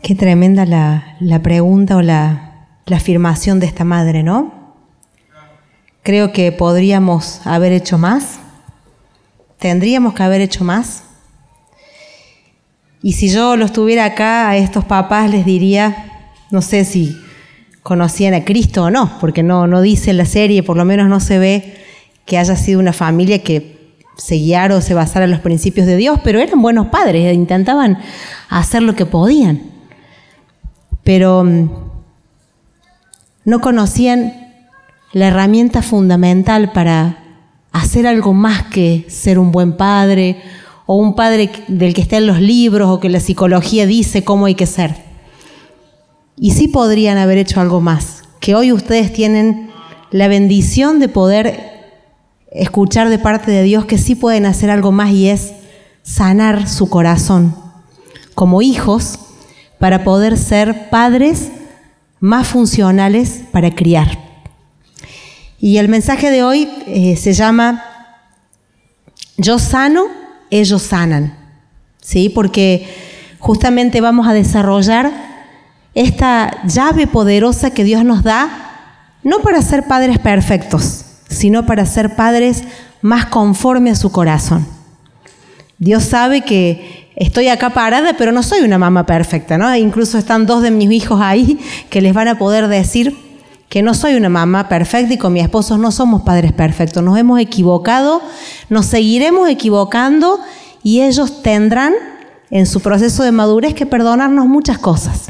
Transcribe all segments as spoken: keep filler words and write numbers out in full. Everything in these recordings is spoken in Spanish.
Qué tremenda la, la pregunta o la, la afirmación de esta madre, ¿no? Creo que podríamos haber hecho más. Tendríamos que haber hecho más. Y si yo los tuviera acá, a estos papás les diría, no sé si conocían a Cristo o no, porque no, no dice en la serie, por lo menos no se ve que haya sido una familia que se guiara o se basara en los principios de Dios, pero eran buenos padres, intentaban hacer lo que podían. Pero um, no conocían la herramienta fundamental para hacer algo más que ser un buen padre o un padre del que está en los libros o que la psicología dice cómo hay que ser. Y sí podrían haber hecho algo más, que hoy ustedes tienen la bendición de poder escuchar de parte de Dios que sí pueden hacer algo más, y es sanar su corazón como hijos para poder ser padres más funcionales para criar. Y el mensaje de hoy eh, se llama Yo sano, ellos sanan, ¿sí? Porque justamente vamos a desarrollar esta llave poderosa que Dios nos da, no para ser padres perfectos, sino para ser padres más conforme a su corazón. Dios sabe que estoy acá parada, pero no soy una mamá perfecta, ¿no? Incluso están dos de mis hijos ahí que les van a poder decir que no soy una mamá perfecta, y con mi esposo no somos padres perfectos. Nos hemos equivocado, nos seguiremos equivocando, y ellos tendrán en su proceso de madurez que perdonarnos muchas cosas.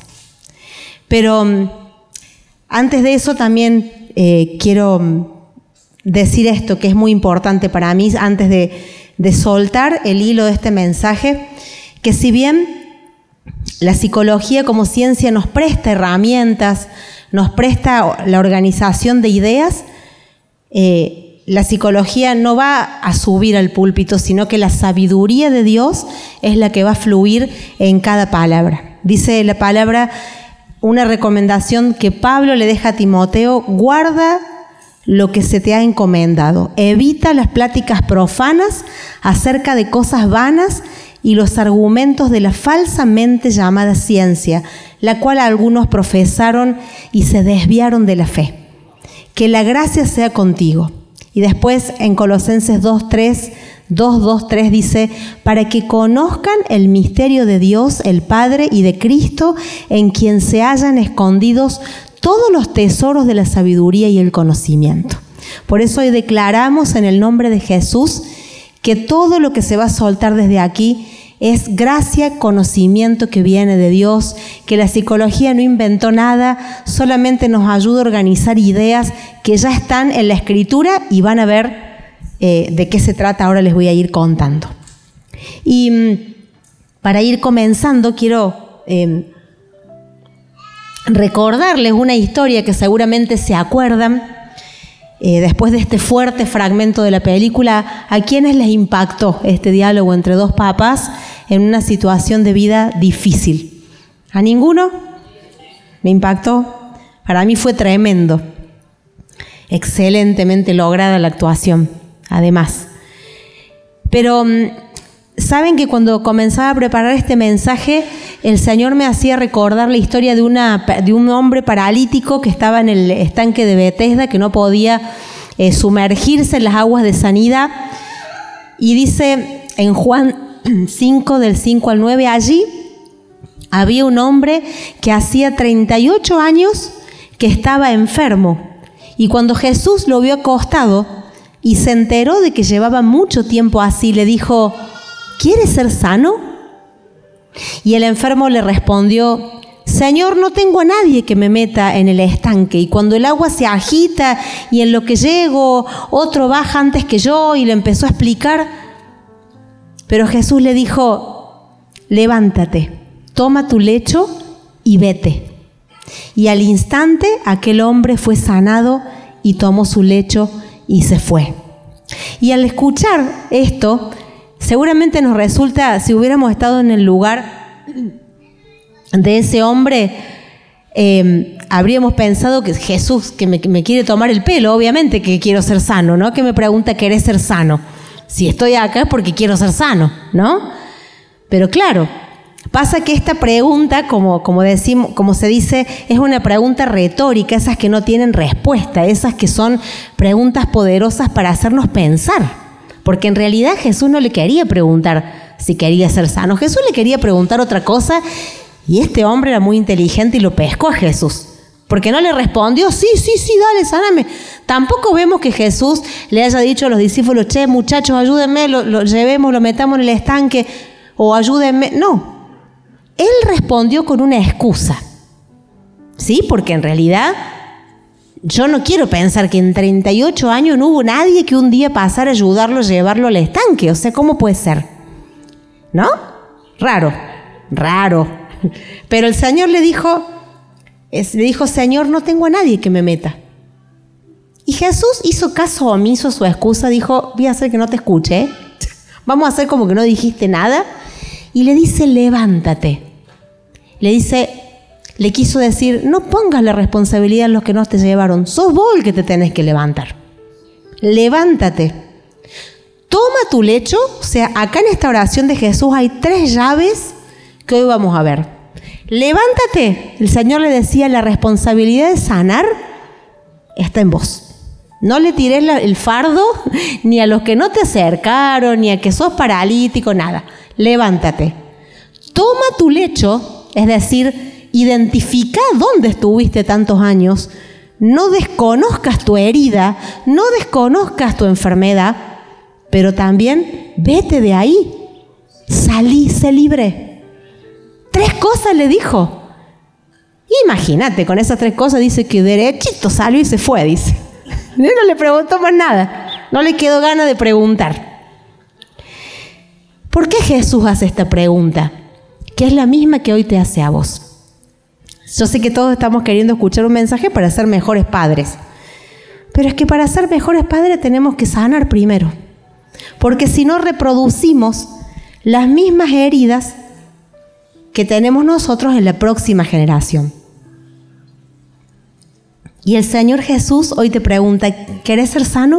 Pero antes de eso también eh, quiero decir esto que es muy importante para mí, antes de, de soltar el hilo de este mensaje, que si bien la psicología como ciencia nos presta herramientas, nos presta la organización de ideas, eh, la psicología no va a subir al púlpito, sino que la sabiduría de Dios es la que va a fluir en cada palabra. Dice la palabra, una recomendación que Pablo le deja a Timoteo: guarda lo que se te ha encomendado, evita las pláticas profanas acerca de cosas vanas y los argumentos de la falsamente llamada ciencia, la cual algunos profesaron y se desviaron de la fe. Que la gracia sea contigo. Y después en Colosenses dos, tres, dos, dos, tres dice, para que conozcan el misterio de Dios, el Padre, y de Cristo, en quien se hallan escondidos todos los tesoros de la sabiduría y el conocimiento. Por eso hoy declaramos en el nombre de Jesús que todo lo que se va a soltar desde aquí es gracia, conocimiento que viene de Dios, que la psicología no inventó nada, solamente nos ayuda a organizar ideas que ya están en la Escritura, y van a ver eh, de qué se trata. Ahora les voy a ir contando. Y mm, para ir comenzando, quiero eh, recordarles una historia que seguramente se acuerdan. Eh, después de este fuerte fragmento de la película, ¿a quiénes les impactó este diálogo entre dos papás en una situación de vida difícil? ¿A ninguno? ¿Me impactó? Para mí fue tremendo. Excelentemente lograda la actuación, además. Pero saben que cuando comenzaba a preparar este mensaje, el Señor me hacía recordar la historia de, una, de un hombre paralítico que estaba en el estanque de Betesda, que no podía eh, sumergirse en las aguas de sanidad. Y dice en Juan cinco, del cinco al nueve, allí había un hombre que hacía treinta y ocho años que estaba enfermo. Y cuando Jesús lo vio acostado y se enteró de que llevaba mucho tiempo así, le dijo, ¿quieres ser sano? Y el enfermo le respondió, Señor, no tengo a nadie que me meta en el estanque, y cuando el agua se agita y en lo que llego, otro baja antes que yo. Y le empezó a explicar. Pero Jesús le dijo, levántate, toma tu lecho y vete. Y al instante aquel hombre fue sanado y tomó su lecho y se fue. Y al escuchar esto, seguramente nos resulta, si hubiéramos estado en el lugar de ese hombre, eh, habríamos pensado que Jesús, que me, que me quiere tomar el pelo, obviamente que quiero ser sano, ¿no? Que me pregunta, ¿querés ser sano? Si estoy acá es porque quiero ser sano, ¿no? Pero claro, Pasa que esta pregunta, como, como, decimos, como se dice, es una pregunta retórica, esas que no tienen respuesta, esas que son preguntas poderosas para hacernos pensar. Porque en realidad Jesús no le quería preguntar si quería ser sano. Jesús le quería preguntar otra cosa y este hombre era muy inteligente y lo pescó a Jesús. Porque no le respondió, sí, sí, sí, dale, sáname. Tampoco vemos que Jesús le haya dicho a los discípulos, che, muchachos, ayúdenme, lo, lo llevemos, lo metamos en el estanque, o ayúdenme. No. Él respondió con una excusa. Sí, porque en realidad yo no quiero pensar que en treinta y ocho años no hubo nadie que un día pasara a ayudarlo a llevarlo al estanque. O sea, ¿cómo puede ser? ¿No? Raro, raro. Pero el Señor le dijo... Es, le dijo, Señor, no tengo a nadie que me meta. Y Jesús hizo caso omiso a su excusa, dijo, voy a hacer que no te escuche, ¿eh? Vamos a hacer como que no dijiste nada. Y le dice, levántate. Le dice, le quiso decir, no pongas la responsabilidad en los que no te llevaron, sos vos el que te tenés que levantar. Levántate. Toma tu lecho. O sea, acá en esta oración de Jesús hay tres llaves que hoy vamos a ver. Levántate. El Señor le decía, la responsabilidad de sanar está en vos. No le tires la, el fardo ni a los que no te acercaron, ni a que sos paralítico, nada. Levántate. Toma tu lecho, es decir, identifica dónde estuviste tantos años. No desconozcas tu herida, no desconozcas tu enfermedad, pero también vete de ahí. Salí, sé libre. Tres cosas le dijo. Imagínate, con esas tres cosas dice que derechito salió y se fue, dice. No le preguntó más nada. No le quedó ganas de preguntar. ¿Por qué Jesús hace esta pregunta? Que es la misma que hoy te hace a vos. Yo sé que todos estamos queriendo escuchar un mensaje para ser mejores padres. Pero es que para ser mejores padres tenemos que sanar primero. Porque si no reproducimos las mismas heridas que tenemos nosotros en la próxima generación. Y el Señor Jesús hoy te pregunta, ¿querés ser sano?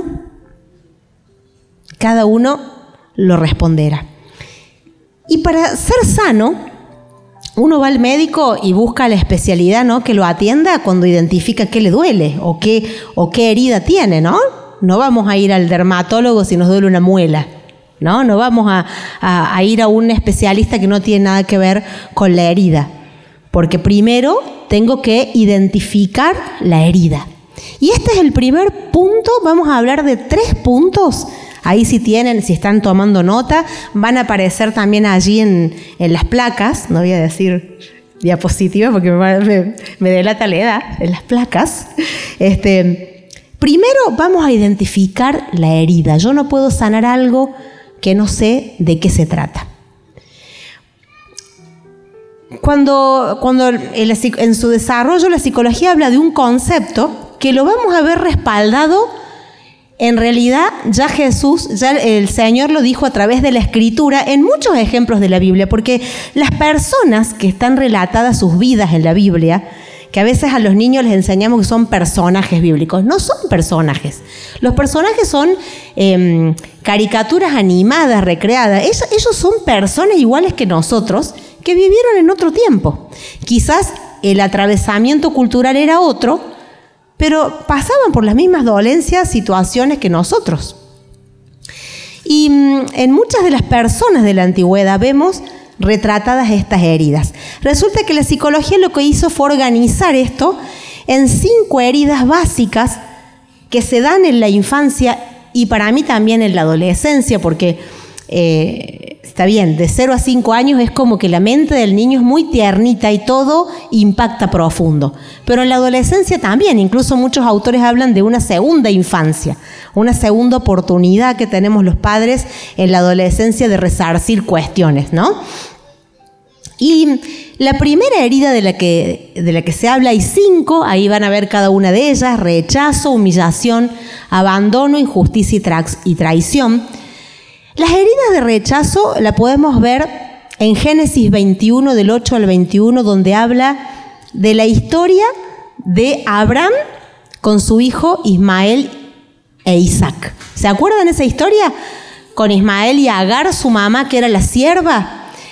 Cada uno lo responderá. Y para ser sano, uno va al médico y busca la especialidad, ¿no?, que lo atienda cuando identifica qué le duele o qué, o qué herida tiene, ¿no? No vamos a ir al dermatólogo si nos duele una muela. No, no vamos a, a, a ir a un especialista que no tiene nada que ver con la herida. Porque primero tengo que identificar la herida. Y este es el primer punto. Vamos a hablar de tres puntos. Ahí si tienen, si están tomando nota, van a aparecer también allí en, en las placas. No voy a decir diapositiva porque me, me, me delata la edad. En las placas. Este, primero vamos a identificar la herida. Yo no puedo sanar algo que no sé de qué se trata. Cuando, cuando el, en su desarrollo la psicología habla de un concepto que lo vamos a ver respaldado, en realidad ya Jesús, ya el Señor lo dijo a través de la Escritura en muchos ejemplos de la Biblia, porque las personas que están relatadas sus vidas en la Biblia, que a veces a los niños les enseñamos que son personajes bíblicos. No son personajes. Los personajes son eh, caricaturas animadas, recreadas. Ellos, ellos son personas iguales que nosotros, que vivieron en otro tiempo. Quizás el atravesamiento cultural era otro, pero pasaban por las mismas dolencias, situaciones que nosotros. Y mmm, en muchas de las personas de la antigüedad vemos retratadas estas heridas. Resulta que la psicología lo que hizo fue organizar esto en cinco heridas básicas que se dan en la infancia y para mí también en la adolescencia, porque eh, está bien, de cero a cinco años es como que la mente del niño es muy tiernita y todo impacta profundo. Pero en la adolescencia también, incluso muchos autores hablan de una segunda infancia, una segunda oportunidad que tenemos los padres en la adolescencia de resarcir cuestiones, ¿no? Y la primera herida de la que, de la que se habla hay cinco, ahí van a ver cada una de ellas: rechazo, humillación, abandono, injusticia y, tra- y traición. Las heridas de rechazo la podemos ver en Génesis veintiuno, del ocho al veintiuno, donde habla de la historia de Abraham con su hijo Ismael e Isaac. ¿Se acuerdan esa historia? Con Ismael y Agar, su mamá, que era la sierva,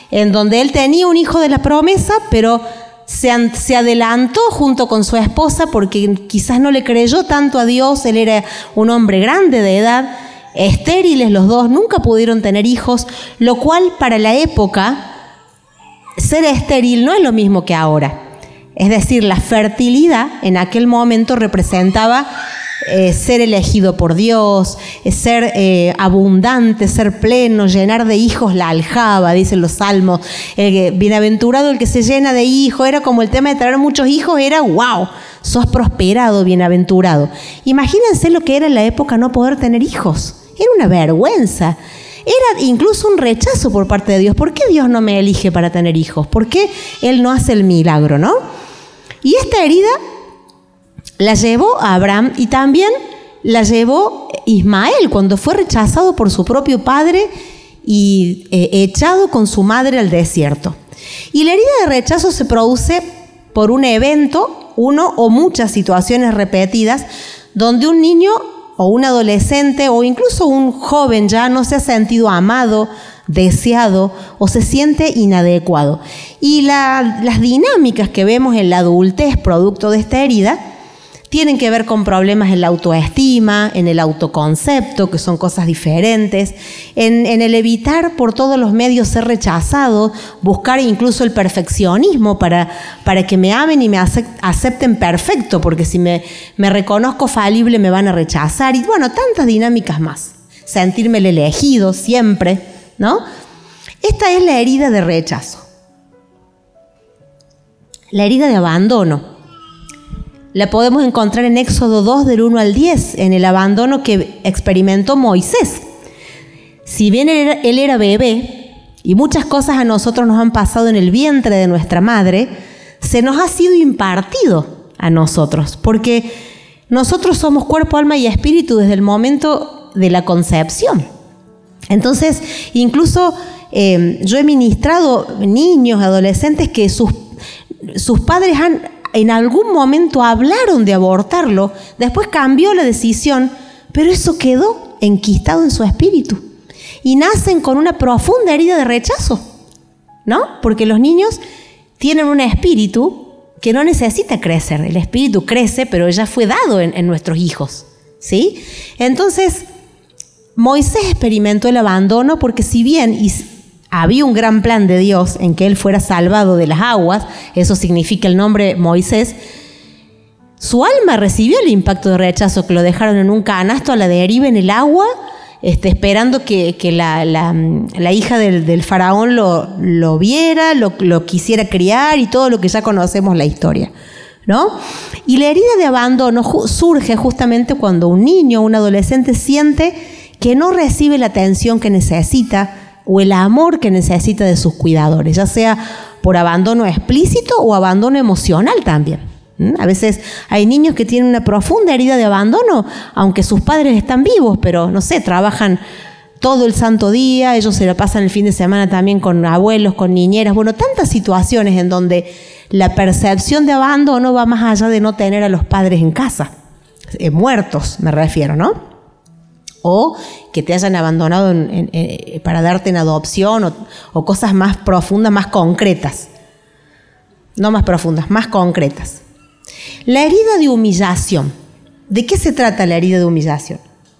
en donde él tenía un hijo de la promesa, pero se, se adelantó junto con su esposa porque quizás no le creyó tanto a Dios. Él era un hombre grande de edad, estériles los dos, nunca pudieron tener hijos, lo cual para la época, ser estéril no es lo mismo que ahora. Es decir, la fertilidad en aquel momento representaba eh, ser elegido por Dios, ser eh, abundante, ser pleno, llenar de hijos la aljaba, dicen los salmos. Eh, bienaventurado el que se llena de hijos, era como el tema de traer muchos hijos, era wow, sos prosperado, bienaventurado. Imagínense lo que era en la época no poder tener hijos, era una vergüenza. Era incluso un rechazo por parte de Dios. ¿Por qué Dios no me elige para tener hijos? ¿Por qué Él no hace el milagro, no? Y esta herida la llevó a Abraham y también la llevó Ismael cuando fue rechazado por su propio padre y eh, echado con su madre al desierto. Y la herida de rechazo se produce por un evento, uno o muchas situaciones repetidas, donde un niño o un adolescente o incluso un joven ya no se ha sentido amado, deseado o se siente inadecuado. Y la, las dinámicas que vemos en la adultez producto de esta herida tienen que ver con problemas en la autoestima, en el autoconcepto, que son cosas diferentes, en, en el evitar por todos los medios ser rechazado, buscar incluso el perfeccionismo para, para que me amen y me acepten perfecto, porque si me, me reconozco falible me van a rechazar, y bueno, tantas dinámicas más. Sentirme el elegido siempre, ¿no? Esta es la herida de rechazo. La herida de abandono la podemos encontrar en Éxodo dos, del uno al diez, en el abandono que experimentó Moisés. Si bien él era, él era bebé y muchas cosas a nosotros nos han pasado en el vientre de nuestra madre, se nos ha sido impartido a nosotros, porque nosotros somos cuerpo, alma y espíritu desde el momento de la concepción. Entonces, incluso eh, yo he ministrado niños, adolescentes que sus, sus padres han en algún momento hablaron de abortarlo, después cambió la decisión, pero eso quedó enquistado en su espíritu. Y nacen con una profunda herida de rechazo, ¿no? Porque los niños tienen un espíritu que no necesita crecer. El espíritu crece, pero ya fue dado en, en nuestros hijos, ¿sí? Entonces, Moisés experimentó el abandono porque si bien y había un gran plan de Dios en que él fuera salvado de las aguas, eso significa el nombre Moisés, su alma recibió el impacto de rechazo, que lo dejaron en un canasto a la deriva en el agua, este, esperando que, que la, la, la hija del, del faraón lo, lo viera, lo, lo quisiera criar y todo lo que ya conocemos la historia, ¿no? Y la herida de abandono ju- surge justamente cuando un niño o un adolescente siente que no recibe la atención que necesita o el amor que necesita de sus cuidadores, ya sea por abandono explícito o abandono emocional también. ¿Mm? A veces hay niños que tienen una profunda herida de abandono, aunque sus padres están vivos, pero no sé, trabajan todo el santo día, ellos se la pasan el fin de semana también con abuelos, con niñeras, bueno, tantas situaciones en donde la percepción de abandono va más allá de no tener a los padres en casa, eh, muertos me refiero, ¿no? O que te hayan abandonado en, en, en, para darte en adopción o, o cosas más profundas, más concretas. No más profundas, más concretas. La herida de humillación. ¿De qué se trata la herida de humillación?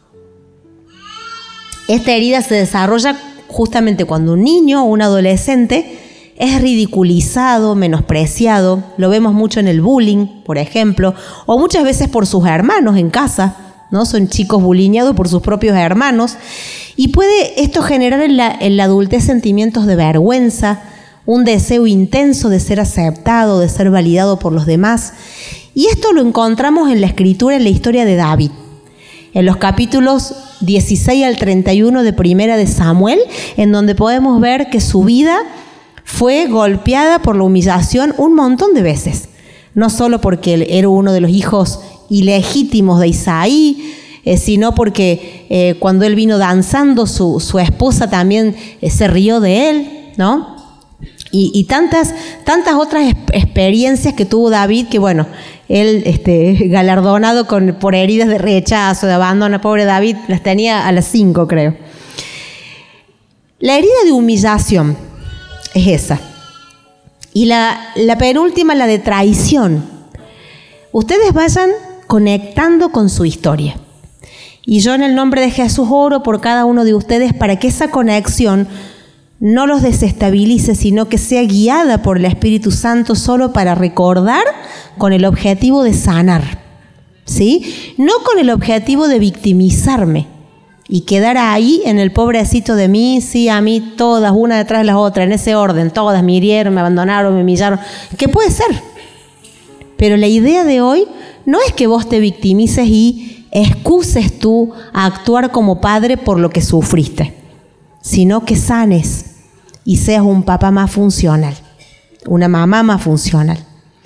Esta herida se desarrolla justamente cuando un niño o un adolescente es ridiculizado, menospreciado. Lo vemos mucho en el bullying, por ejemplo, o muchas veces por sus hermanos en casa, ¿no? Son chicos buliñados por sus propios hermanos y puede esto generar en la, en la adultez sentimientos de vergüenza, un deseo intenso de ser aceptado, de ser validado por los demás. Y esto lo encontramos en la escritura, en la historia de David, en los capítulos dieciséis al treinta y uno de Primera de Samuel, en donde podemos ver que su vida fue golpeada por la humillación un montón de veces, no solo porque él era uno de los hijos ilegítimos de Isaí, eh, sino porque eh, cuando él vino danzando, su, su esposa también eh, se rió de él, ¿no? Y, y tantas, tantas otras experiencias que tuvo David, que bueno, él este, galardonado con, por heridas de rechazo, de abandono, pobre David, las tenía a las cinco, creo. La herida de humillación es esa. Y la, la penúltima, la de traición. Ustedes vayan conectando con su historia. Y yo en el nombre de Jesús oro por cada uno de ustedes para que esa conexión no los desestabilice, sino que sea guiada por el Espíritu Santo solo para recordar con el objetivo de sanar, ¿sí? No con el objetivo de victimizarme y quedar ahí en el pobrecito de mí, sí, a mí todas, una detrás de las otras, en ese orden, todas me hirieron, me abandonaron, me humillaron, que puede ser. Pero la idea de hoy no es que vos te victimices y excuses tú a actuar como padre por lo que sufriste, sino que sanes y seas un papá más funcional, una mamá más funcional.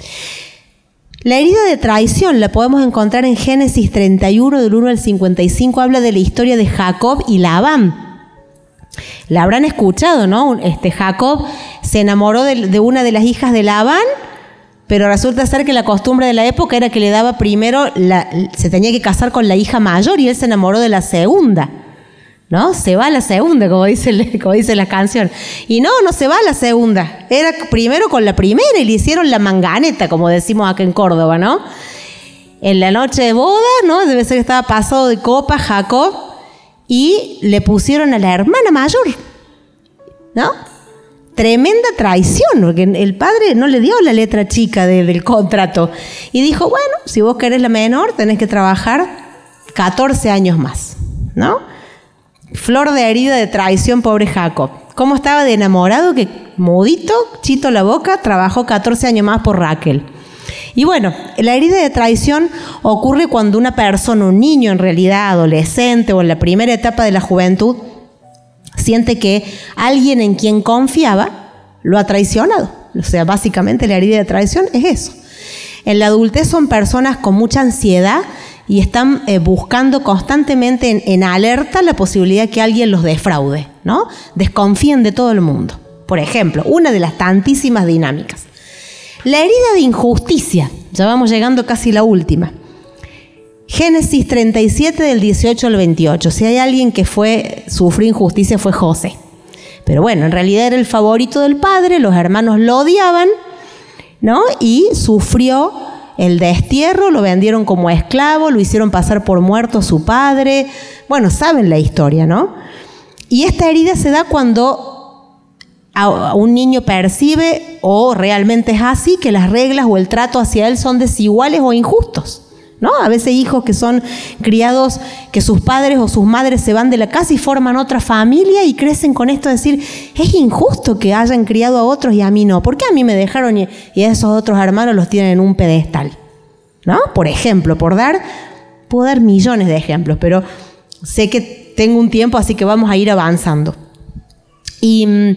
La herida de traición la podemos encontrar en Génesis treinta y uno, del uno al cincuenta y cinco, habla de la historia de Jacob y Labán. La habrán escuchado, ¿no? Este, Jacob se enamoró de, de una de las hijas de Labán, pero resulta ser que la costumbre de la época era que le daba primero, la, se tenía que casar con la hija mayor y él se enamoró de la segunda, ¿no? Se va a la segunda, como dice, como dice la canción. Y no, no se va a la segunda. Era primero con la primera y le hicieron la manganeta, como decimos acá en Córdoba, ¿no? En la noche de boda, ¿no? Debe ser que estaba pasado de copa Jacob y le pusieron a la hermana mayor, ¿no? Tremenda traición, porque el padre no le dio la letra chica de, del contrato. Y dijo, bueno, si vos querés la menor, tenés que trabajar catorce años más, ¿no? Flor de herida de traición, pobre Jacob. ¿Cómo estaba de enamorado que mudito, chito la boca, trabajó catorce años más por Raquel? Y bueno, la herida de traición ocurre cuando una persona, un niño en realidad, adolescente o en la primera etapa de la juventud, siente que alguien en quien confiaba lo ha traicionado. O sea, básicamente la herida de traición es eso. En la adultez son personas con mucha ansiedad y están eh, buscando constantemente en, en alerta la posibilidad que alguien los defraude, ¿no? Desconfíen de todo el mundo. Por ejemplo, una de las tantísimas dinámicas. La herida de injusticia. Ya vamos llegando casi a la última. Génesis treinta y siete, del dieciocho al veintiocho. Si hay alguien que fue, sufrió injusticia, fue José. Pero bueno, en realidad era el favorito del padre, los hermanos lo odiaban, ¿no? Y sufrió el destierro, lo vendieron como esclavo, lo hicieron pasar por muerto a su padre. Bueno, saben la historia, ¿no? Y esta herida se da cuando a un niño percibe, o realmente es así, que las reglas o el trato hacia él son desiguales o injustos, ¿no? A veces hijos que son criados, que sus padres o sus madres se van de la casa y forman otra familia y crecen con esto de decir, es injusto que hayan criado a otros y a mí no. ¿Por qué a mí me dejaron y, y a esos otros hermanos los tienen en un pedestal? ¿No? Por ejemplo, por dar, puedo dar millones de ejemplos, pero sé que tengo un tiempo, así que vamos a ir avanzando. Y mmm,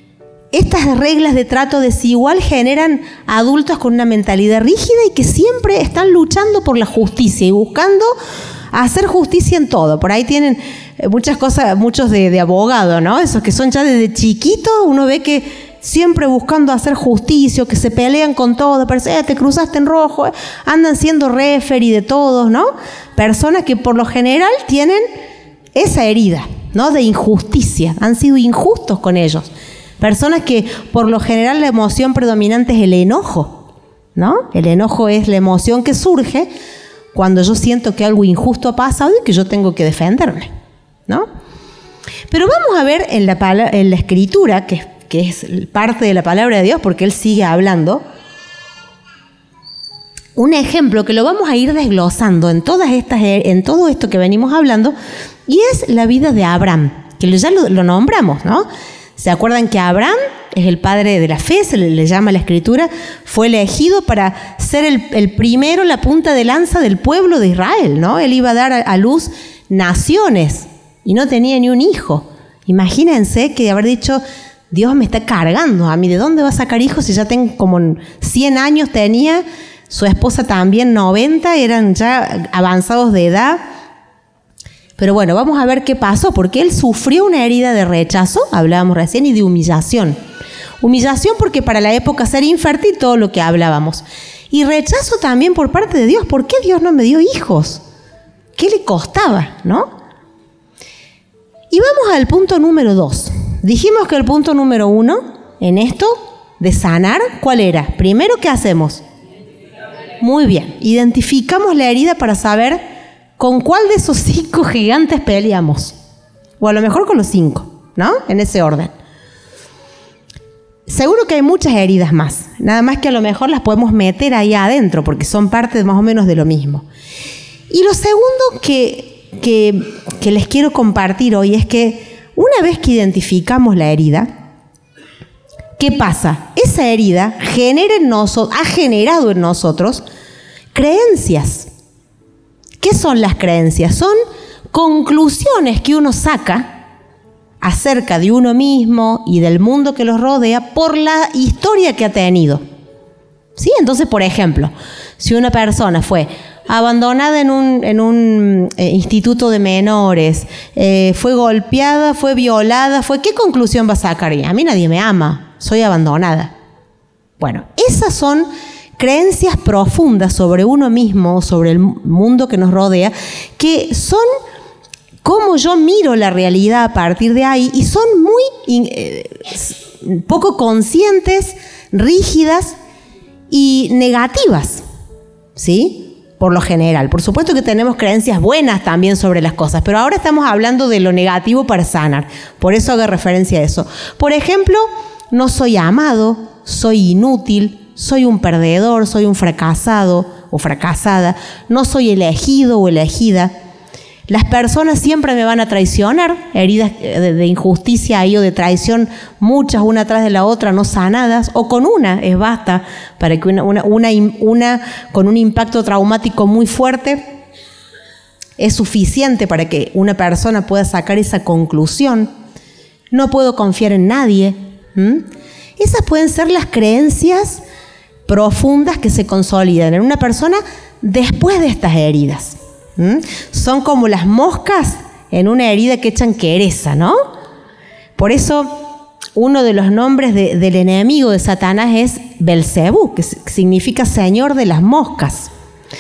estas reglas de trato desigual generan adultos con una mentalidad rígida y que siempre están luchando por la justicia y buscando hacer justicia en todo. Por ahí tienen muchas cosas, muchos de, de abogado, ¿no? Esos que son ya desde chiquitos, uno ve que siempre buscando hacer justicia, que se pelean con todo, pero eh, te cruzaste en rojo, eh, andan siendo referee de todos, ¿no? Personas que por lo general tienen esa herida, ¿no? De injusticia, han sido injustos con ellos. Personas que por lo general la emoción predominante es el enojo, ¿no? El enojo es la emoción que surge cuando yo siento que algo injusto ha pasado y que yo tengo que defenderme, ¿no? Pero vamos a ver en la, en la escritura, que, que es parte de la palabra de Dios, porque Él sigue hablando, un ejemplo que lo vamos a ir desglosando en, todas estas, en todo esto que venimos hablando, y es la vida de Abraham, que ya lo, lo nombramos, ¿no? ¿Se acuerdan que Abraham es el padre de la fe? Se le, le llama la escritura. Fue elegido para ser el, el primero, la punta de lanza del pueblo de Israel, ¿no? Él iba a dar a, a luz naciones y no tenía ni un hijo. Imagínense que haber dicho, Dios me está cargando a mí. ¿De dónde va a sacar hijos si ya tengo como cien años tenía? Su esposa también noventa, eran ya avanzados de edad. Pero bueno, vamos a ver qué pasó, porque él sufrió una herida de rechazo, hablábamos recién, y de humillación. Humillación porque para la época ser infértil, todo lo que hablábamos. Y rechazo también por parte de Dios. ¿Por qué Dios no me dio hijos? ¿Qué le costaba, no? Y vamos al punto número dos. Dijimos que el punto número uno en esto de sanar, ¿cuál era? Primero, ¿qué hacemos? Muy bien, identificamos la herida para saber con cuál de esos cinco gigantes peleamos. O a lo mejor con los cinco, ¿no? En ese orden. Seguro que hay muchas heridas más, nada más que a lo mejor las podemos meter ahí adentro, porque son parte más o menos de lo mismo. Y lo segundo que, que, que les quiero compartir hoy es que una vez que identificamos la herida, ¿qué pasa? Esa herida genera en nosotros, ha generado en nosotros creencias. ¿Qué son las creencias? Son conclusiones que uno saca acerca de uno mismo y del mundo que los rodea por la historia que ha tenido. ¿Sí? Entonces, por ejemplo, si una persona fue abandonada en un, en un eh, instituto de menores, eh, fue golpeada, fue violada, fue, ¿qué conclusión va a sacar? A mí nadie me ama, soy abandonada. Bueno, esas son creencias profundas sobre uno mismo, sobre el mundo que nos rodea, que son cómo yo miro la realidad a partir de ahí, y son muy eh, poco conscientes, rígidas y negativas, ¿sí? Por lo general. Por supuesto que tenemos creencias buenas también sobre las cosas, pero ahora estamos hablando de lo negativo para sanar. Por eso hago referencia a eso. Por ejemplo, no soy amado, soy inútil, soy un perdedor, soy un fracasado o fracasada, no soy elegido o elegida. Las personas siempre me van a traicionar, heridas de, de injusticia ahí o de traición, muchas una tras de la otra, no sanadas, o con una es basta para que una, una, una, una con un impacto traumático muy fuerte es suficiente para que una persona pueda sacar esa conclusión. No puedo confiar en nadie. ¿Mm? Esas pueden ser las creencias profundas que se consolidan en una persona después de estas heridas. ¿Mm? Son como las moscas en una herida que echan quereza, ¿no? Por eso uno de los nombres de, del enemigo de Satanás es Belcebú, que significa señor de las moscas.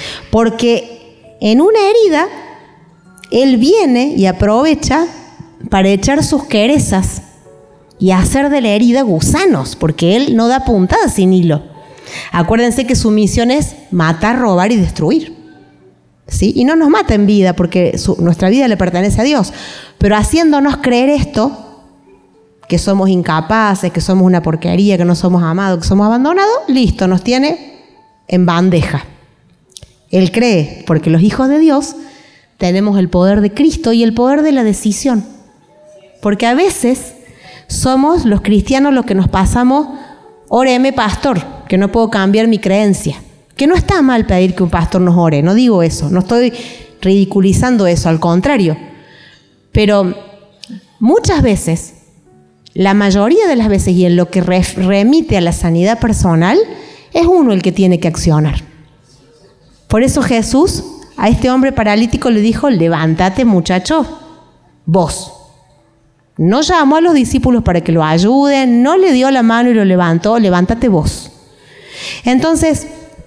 Porque en una herida él viene y aprovecha para echar sus querezas y hacer de la herida gusanos, porque él no da puntadas sin hilo. Acuérdense que su misión es matar, robar y destruir. ¿Sí? Y no nos mata en vida, porque su, nuestra vida le pertenece a Dios. Pero haciéndonos creer esto, que somos incapaces, que somos una porquería, que no somos amados, que somos abandonados, listo, nos tiene en bandeja. Él cree, porque los hijos de Dios tenemos el poder de Cristo y el poder de la decisión. Porque a veces somos los cristianos los que nos pasamos, óreme pastor, que no puedo cambiar mi creencia. Que no está mal pedir que un pastor nos ore, no digo eso, no estoy ridiculizando eso, al contrario. Pero muchas veces, la mayoría de las veces, y en lo que re- remite a la sanidad personal, es uno el que tiene que accionar. Por eso Jesús a este hombre paralítico le dijo, levántate muchacho, vos. No llamó a los discípulos para que lo ayuden, no le dio la mano y lo levantó, levántate vos. Entonces,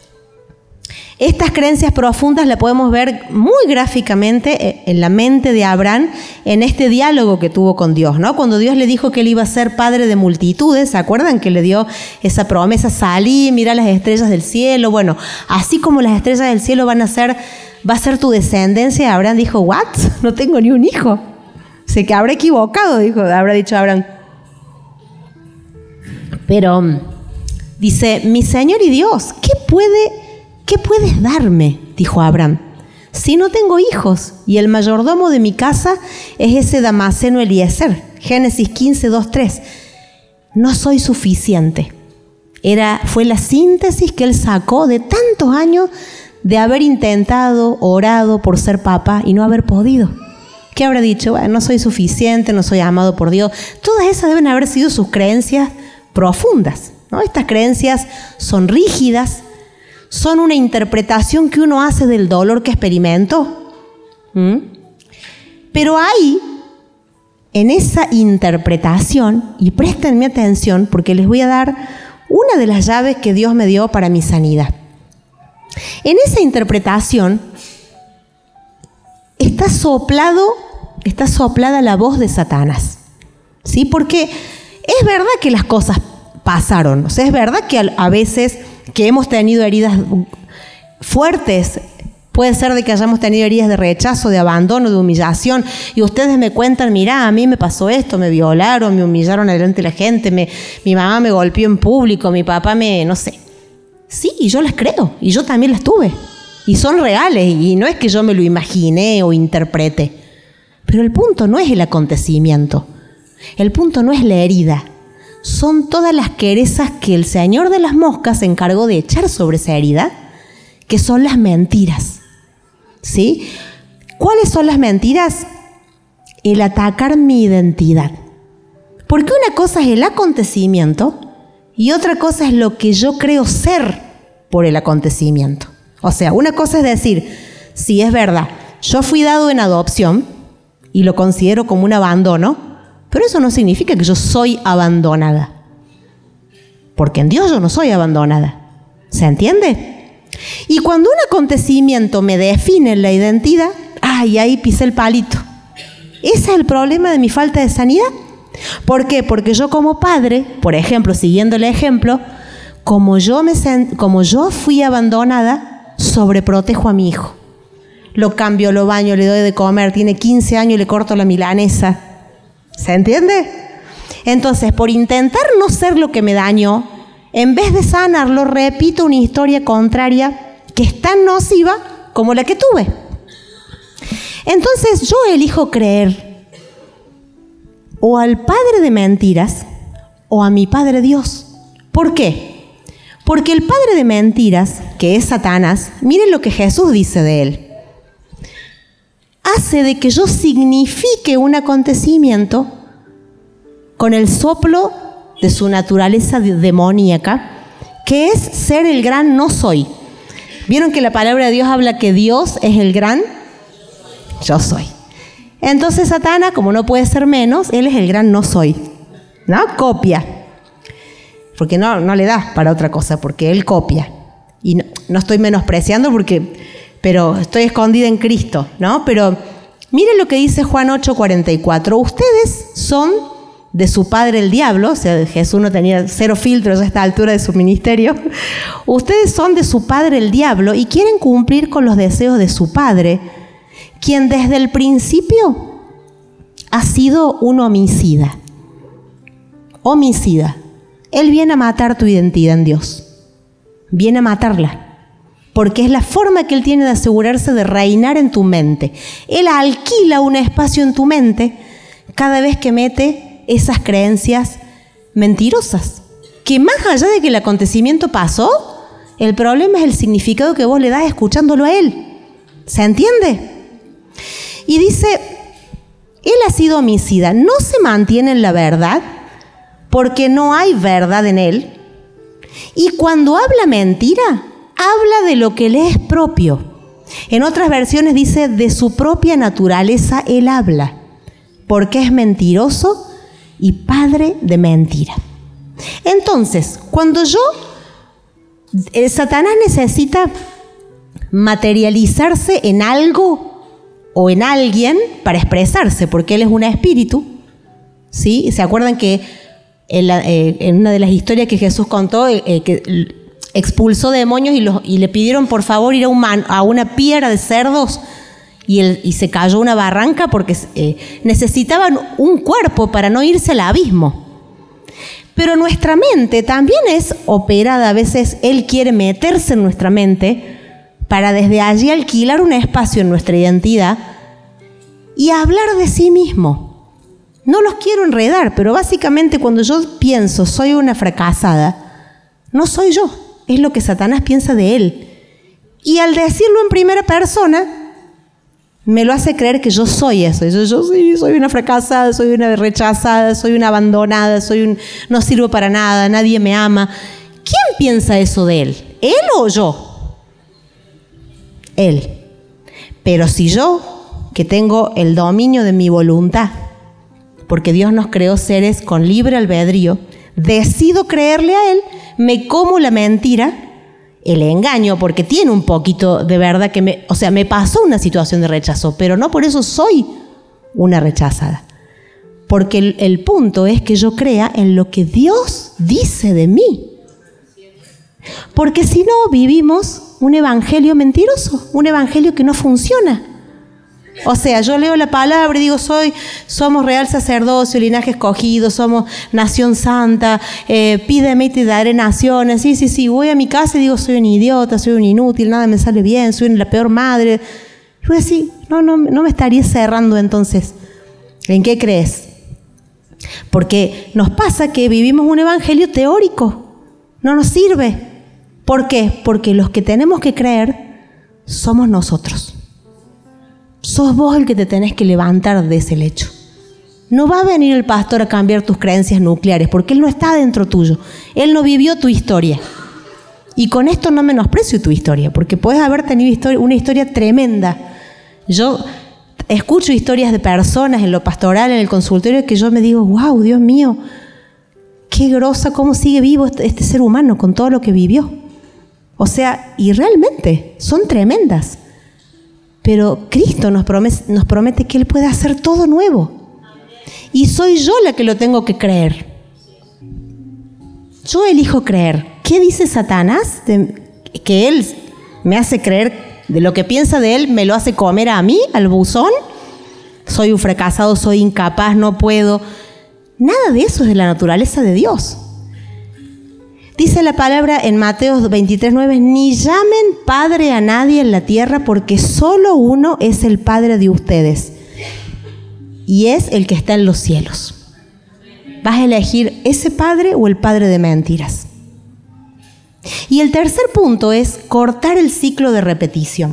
estas creencias profundas las podemos ver muy gráficamente en la mente de Abraham en este diálogo que tuvo con Dios, ¿no? Cuando Dios le dijo que él iba a ser padre de multitudes, ¿se acuerdan que le dio esa promesa? Salí, mira las estrellas del cielo. Bueno, así como las estrellas del cielo van a ser, va a ser tu descendencia. Abraham dijo, ¿what? No tengo ni un hijo. Se que habrá equivocado, dijo, habrá dicho Abraham. Pero dice, mi Señor y Dios, ¿qué puede... ¿Qué puedes darme? Dijo Abraham. Si no tengo hijos y el mayordomo de mi casa es ese Damaseno Eliezer. Génesis quince, dos, tres. No soy suficiente. Era, fue la síntesis que él sacó de tantos años de haber intentado, orado por ser papá y no haber podido. ¿Qué habrá dicho? Bueno, no soy suficiente, no soy amado por Dios. Todas esas deben haber sido sus creencias profundas, ¿no? Estas creencias son rígidas, son una interpretación que uno hace del dolor que experimentó. ¿Mm? Pero ahí, en esa interpretación, y préstenme atención porque les voy a dar una de las llaves que Dios me dio para mi sanidad. En esa interpretación está soplado, está soplada la voz de Satanás. ¿Sí? Porque es verdad que las cosas pasaron. O sea, es verdad que a, a veces que hemos tenido heridas fuertes, puede ser de que hayamos tenido heridas de rechazo, de abandono, de humillación, y ustedes me cuentan, mirá, a mí me pasó esto, me violaron, me humillaron delante de la gente, me, mi mamá me golpeó en público, mi papá me, no sé. Sí, y yo las creo, y yo también las tuve. Y son reales, y no es que yo me lo imaginé o interprete. Pero el punto no es el acontecimiento. El punto no es la herida. Son todas las querezas que el Señor de las moscas se encargó de echar sobre esa herida, que son las mentiras. ¿Sí? ¿Cuáles son las mentiras? El atacar mi identidad. Porque una cosa es el acontecimiento y otra cosa es lo que yo creo ser por el acontecimiento. O sea, una cosa es decir, sí, es verdad, yo fui dado en adopción y lo considero como un abandono, pero eso no significa que yo soy abandonada. Porque en Dios yo no soy abandonada. ¿Se entiende? Y cuando un acontecimiento me define la identidad, ¡ay, ahí pisé el palito! ¿Ese es el problema de mi falta de sanidad? ¿Por qué? Porque yo como padre, por ejemplo, siguiendo el ejemplo, como yo, me sent, como yo fui abandonada, sobreprotejo a mi hijo. Lo cambio, lo baño, le doy de comer, tiene quince años y le corto la milanesa. ¿Se entiende? Entonces, por intentar no ser lo que me dañó, en vez de sanarlo, repito una historia contraria que es tan nociva como la que tuve. Entonces, yo elijo creer o al padre de mentiras o a mi padre Dios. ¿Por qué? Porque el padre de mentiras, que es Satanás, miren lo que Jesús dice de él. Hace de que yo signifique un acontecimiento con el soplo de su naturaleza demoníaca, que es ser el gran no soy. ¿Vieron que la palabra de Dios habla que Dios es el gran yo soy? Entonces Satanás, como no puede ser menos, él es el gran no soy, ¿no? Copia. Porque no, no le da para otra cosa, porque él copia. Y no, no estoy menospreciando, porque, pero estoy escondida en Cristo, ¿no? Pero miren lo que dice Juan ocho cuarenta y cuatro. Ustedes son de su padre el diablo, o sea, Jesús no tenía cero filtros a esta altura de su ministerio. Ustedes son de su padre el diablo y quieren cumplir con los deseos de su padre, quien desde el principio ha sido un homicida. Homicida. Él viene a matar tu identidad en Dios. Viene a matarla. Porque es la forma que Él tiene de asegurarse de reinar en tu mente. Él alquila un espacio en tu mente cada vez que mete esas creencias mentirosas. Que más allá de que el acontecimiento pasó, el problema es el significado que vos le das escuchándolo a Él. ¿Se entiende? Y dice, Él ha sido homicida. No se mantiene en la verdad, porque no hay verdad en él. Y cuando habla mentira, habla de lo que le es propio. En otras versiones dice, de su propia naturaleza él habla, porque es mentiroso y padre de mentira. Entonces, cuando yo, eh, Satanás necesita materializarse en algo o en alguien para expresarse, porque él es un espíritu, ¿sí? ¿Se acuerdan que En, la, eh, en una de las historias que Jesús contó, eh, que expulsó demonios y, los, y le pidieron por favor ir a, un man, a una piedra de cerdos y, el, y se cayó una barranca porque eh, necesitaban un cuerpo para no irse al abismo. Pero nuestra mente también es operada, a veces Él quiere meterse en nuestra mente para desde allí alquilar un espacio en nuestra identidad y hablar de sí mismo. No los quiero enredar, pero básicamente cuando yo pienso soy una fracasada, no soy yo, es lo que Satanás piensa de él. Y al decirlo en primera persona, me lo hace creer que yo soy eso. Yo, yo sí, soy una fracasada, soy una rechazada, soy una abandonada, soy un, no sirvo para nada, nadie me ama. ¿Quién piensa eso de él? ¿Él o yo? Él. Pero si yo, que tengo el dominio de mi voluntad, porque Dios nos creó seres con libre albedrío, decido creerle a Él, me como la mentira, el engaño, porque tiene un poquito de verdad que me, o sea, me pasó una situación de rechazo, pero no por eso soy una rechazada. Porque el, el punto es que yo crea en lo que Dios dice de mí. Porque si no, vivimos un evangelio mentiroso, un evangelio que no funciona. O sea, yo leo la palabra y digo, soy, somos real sacerdocio, linaje escogido, somos nación santa, eh, pídeme y te daré naciones. Sí, sí, sí, voy a mi casa y digo, soy un idiota, soy un inútil, nada me sale bien, soy la peor madre. Y voy a decir, no, no, no me estaría cerrando entonces. ¿En qué crees? Porque nos pasa que vivimos un evangelio teórico, no nos sirve. ¿Por qué? Porque los que tenemos que creer somos nosotros. Sos vos el que te tenés que levantar de ese lecho. No va a venir el pastor a cambiar tus creencias nucleares, porque él no está dentro tuyo. Él no vivió tu historia. Y con esto no menosprecio tu historia, porque puedes haber tenido historia, una historia tremenda. Yo escucho historias de personas en lo pastoral, en el consultorio, que yo me digo, wow, Dios mío, qué grosa, cómo sigue vivo este, este ser humano con todo lo que vivió. O sea, y realmente son tremendas. Pero Cristo nos promete, nos promete que Él puede hacer todo nuevo. Y soy yo la que lo tengo que creer. Yo elijo creer. ¿Qué dice Satanás? De, que Él me hace creer de lo que piensa de Él, me lo hace comer a mí, al buzón. Soy un fracasado, soy incapaz, no puedo. Nada de eso es de la naturaleza de Dios. Dice la palabra en Mateo veintitrés nueve, ni llamen padre a nadie en la tierra, porque solo uno es el Padre de ustedes, y es el que está en los cielos. ¿Vas a elegir ese padre o el padre de mentiras? Y el tercer punto es cortar el ciclo de repetición.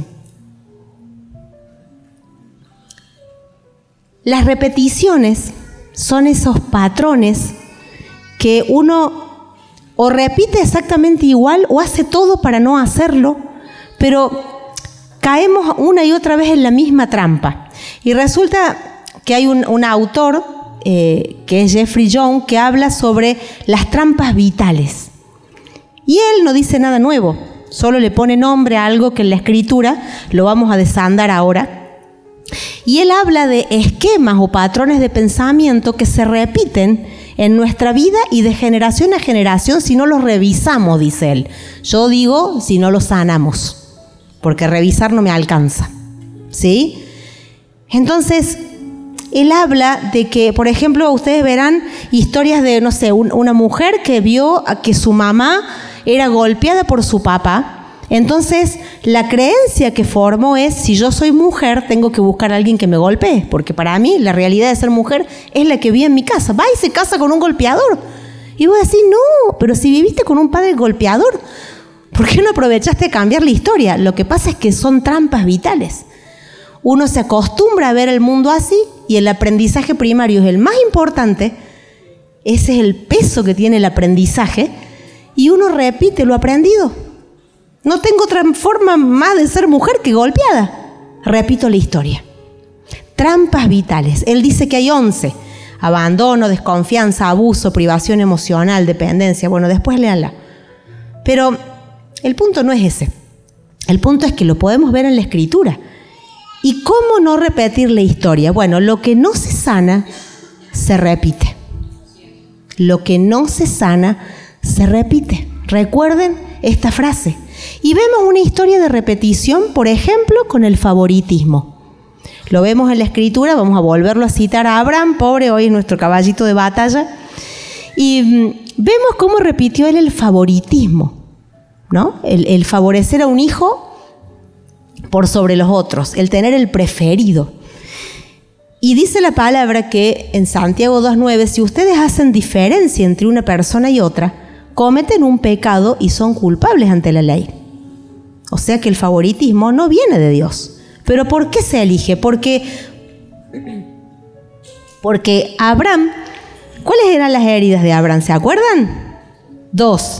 Las repeticiones son esos patrones que uno o repite exactamente igual o hace todo para no hacerlo, pero caemos una y otra vez en la misma trampa. Y resulta que hay un, un autor, eh, que es Jeffrey Young, que habla sobre las trampas vitales. Y él no dice nada nuevo, solo le pone nombre a algo que en la Escritura lo vamos a desandar ahora. Y él habla de esquemas o patrones de pensamiento que se repiten en nuestra vida y de generación a generación si no los revisamos, dice él. Yo digo, si no los sanamos, porque revisar no me alcanza, ¿sí? Entonces, él habla de que, por ejemplo, ustedes verán historias de, no sé, un, una mujer que vio a que su mamá era golpeada por su papá. Entonces, la creencia que formó es, si yo soy mujer, tengo que buscar a alguien que me golpee, porque para mí la realidad de ser mujer es la que vi en mi casa. Va y se casa con un golpeador. Y vos decís, no, pero si viviste con un padre golpeador, ¿por qué no aprovechaste de cambiar la historia? Lo que pasa es que son trampas vitales. Uno se acostumbra a ver el mundo así y el aprendizaje primario es el más importante. Ese es el peso que tiene el aprendizaje y uno repite lo aprendido. No tengo otra forma más de ser mujer que golpeada. Repito la historia. Trampas vitales. Él dice que hay once. Abandono, desconfianza, abuso, privación emocional, dependencia. Bueno, después léanla. Pero el punto no es ese. El punto es que lo podemos ver en la Escritura. ¿Y cómo no repetir la historia? Bueno, lo que no se sana, se repite. Lo que no se sana, se repite. Recuerden esta frase. Y vemos una historia de repetición, por ejemplo, con el favoritismo. Lo vemos en la Escritura, vamos a volverlo a citar a Abraham, pobre, hoy es nuestro caballito de batalla. Y mmm, vemos cómo repitió él el favoritismo, ¿no? El, el favorecer a un hijo por sobre los otros, el tener el preferido. Y dice la palabra que en Santiago dos nueve, si ustedes hacen diferencia entre una persona y otra, cometen un pecado y son culpables ante la ley. O sea que el favoritismo no viene de Dios. ¿Pero por qué se elige? Porque, porque Abraham, ¿cuáles eran las heridas de Abraham? ¿Se acuerdan? Dos.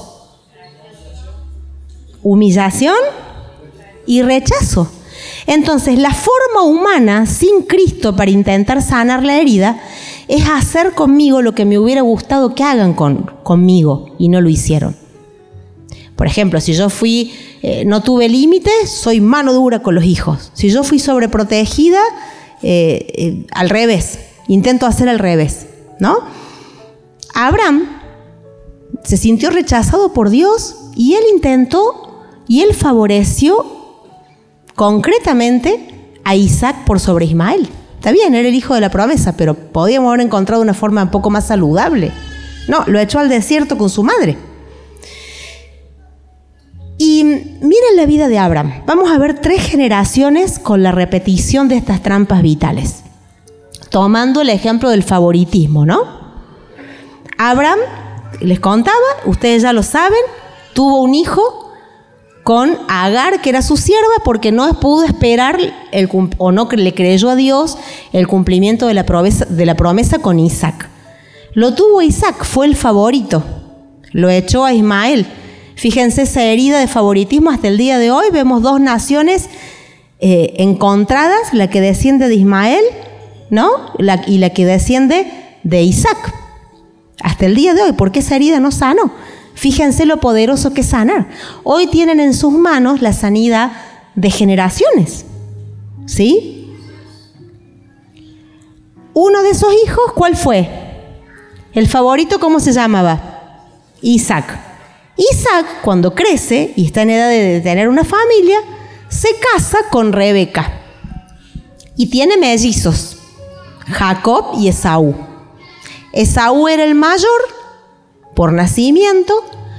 Humillación y rechazo. Entonces, la forma humana sin Cristo para intentar sanar la herida es hacer conmigo lo que me hubiera gustado que hagan con, conmigo y no lo hicieron. Por ejemplo, si yo fui, eh, no tuve límites, soy mano dura con los hijos. Si yo fui sobreprotegida, eh, eh, al revés, intento hacer al revés, ¿no? Abraham se sintió rechazado por Dios y él intentó y él favoreció concretamente a Isaac por sobre Ismael. Está bien, era el hijo de la promesa, pero podíamos haber encontrado una forma un poco más saludable. No, lo echó al desierto con su madre. Y miren la vida de Abraham. Vamos a ver tres generaciones con la repetición de estas trampas vitales. Tomando el ejemplo del favoritismo, ¿no? Abraham, les contaba, ustedes ya lo saben, tuvo un hijo con Agar, que era su sierva, porque no pudo esperar el, o no le creyó a Dios el cumplimiento de la promesa, de la promesa con Isaac. Lo tuvo Isaac, fue el favorito. Lo echó a Ismael. Fíjense esa herida de favoritismo hasta el día de hoy. Vemos dos naciones eh, encontradas, la que desciende de Ismael, ¿no? La, y la que desciende de Isaac. Hasta el día de hoy, porque esa herida no sanó. Fíjense lo poderoso que es sanar. Hoy tienen en sus manos la sanidad de generaciones. ¿Sí? Uno de esos hijos, ¿cuál fue? El favorito, ¿cómo se llamaba? Isaac. Isaac, cuando crece y está en edad de tener una familia, se casa con Rebeca y tiene mellizos, Jacob y Esaú. Esaú era el mayor por nacimiento,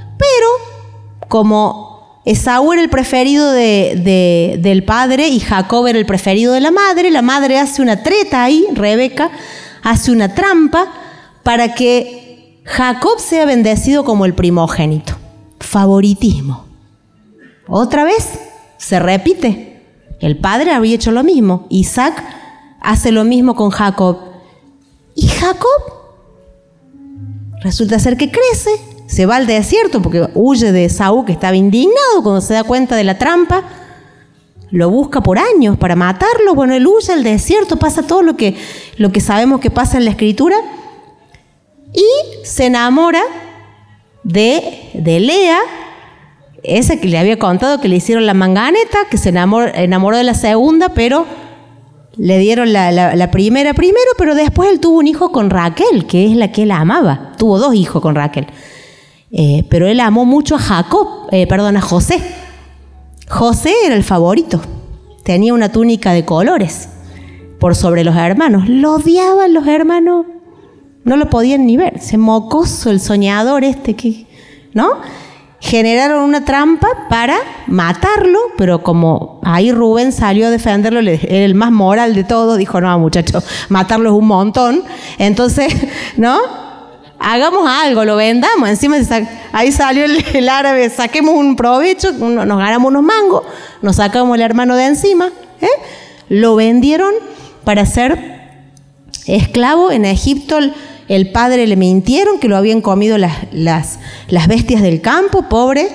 pero como Esaú era el preferido de, de, del padre y Jacob era el preferido de la madre, la madre hace una treta ahí, Rebeca hace una trampa para que Jacob sea bendecido como el primogénito. Favoritismo. Otra vez se repite. El padre había hecho lo mismo. Isaac hace lo mismo con Jacob. Y Jacob resulta ser que crece, se va al desierto porque huye de Esaú, que estaba indignado cuando se da cuenta de la trampa. Lo busca por años para matarlo. Bueno, él huye al desierto, pasa todo lo que, lo que sabemos que pasa en la Escritura. Y se enamora de, de Lea, esa que le había contado que le hicieron la manganeta, que se enamoró, enamoró de la segunda, pero le dieron la, la, la primera primero, pero después él tuvo un hijo con Raquel, que es la que él amaba. Tuvo dos hijos con Raquel. Eh, pero él amó mucho a Jacob, eh, perdón, a José. José era el favorito. Tenía una túnica de colores por sobre los hermanos. Lo odiaban los hermanos. No lo podían ni ver. Ese mocoso, el soñador este, que, ¿no? Generaron una trampa para matarlo, pero como ahí Rubén salió a defenderlo, era el más moral de todos, dijo, no, muchachos, matarlo es un montón. Entonces, ¿no? Hagamos algo, lo vendamos. Encima ahí salió el, el árabe, saquemos un provecho, nos ganamos unos mangos, nos sacamos el hermano de encima. ¿eh? Lo vendieron para ser esclavo en Egipto. El padre le mintieron que lo habían comido las, las, las bestias del campo, pobre.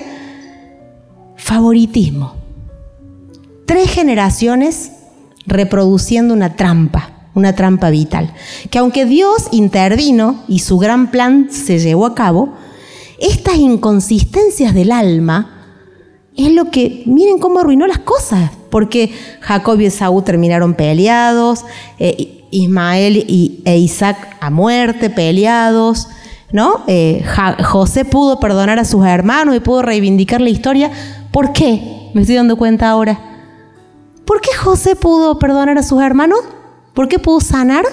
Favoritismo. Tres generaciones reproduciendo una trampa, una trampa vital. Que aunque Dios intervino y su gran plan se llevó a cabo, estas inconsistencias del alma es lo que, miren cómo arruinó las cosas. Porque Jacob y Esaú terminaron peleados, eh, Ismael y, e Isaac a muerte, peleados, ¿no? Eh, ja, José pudo perdonar a sus hermanos y pudo reivindicar la historia. ¿Por qué? Me estoy dando cuenta ahora. ¿Por qué José pudo perdonar a sus hermanos? ¿Por qué pudo sanar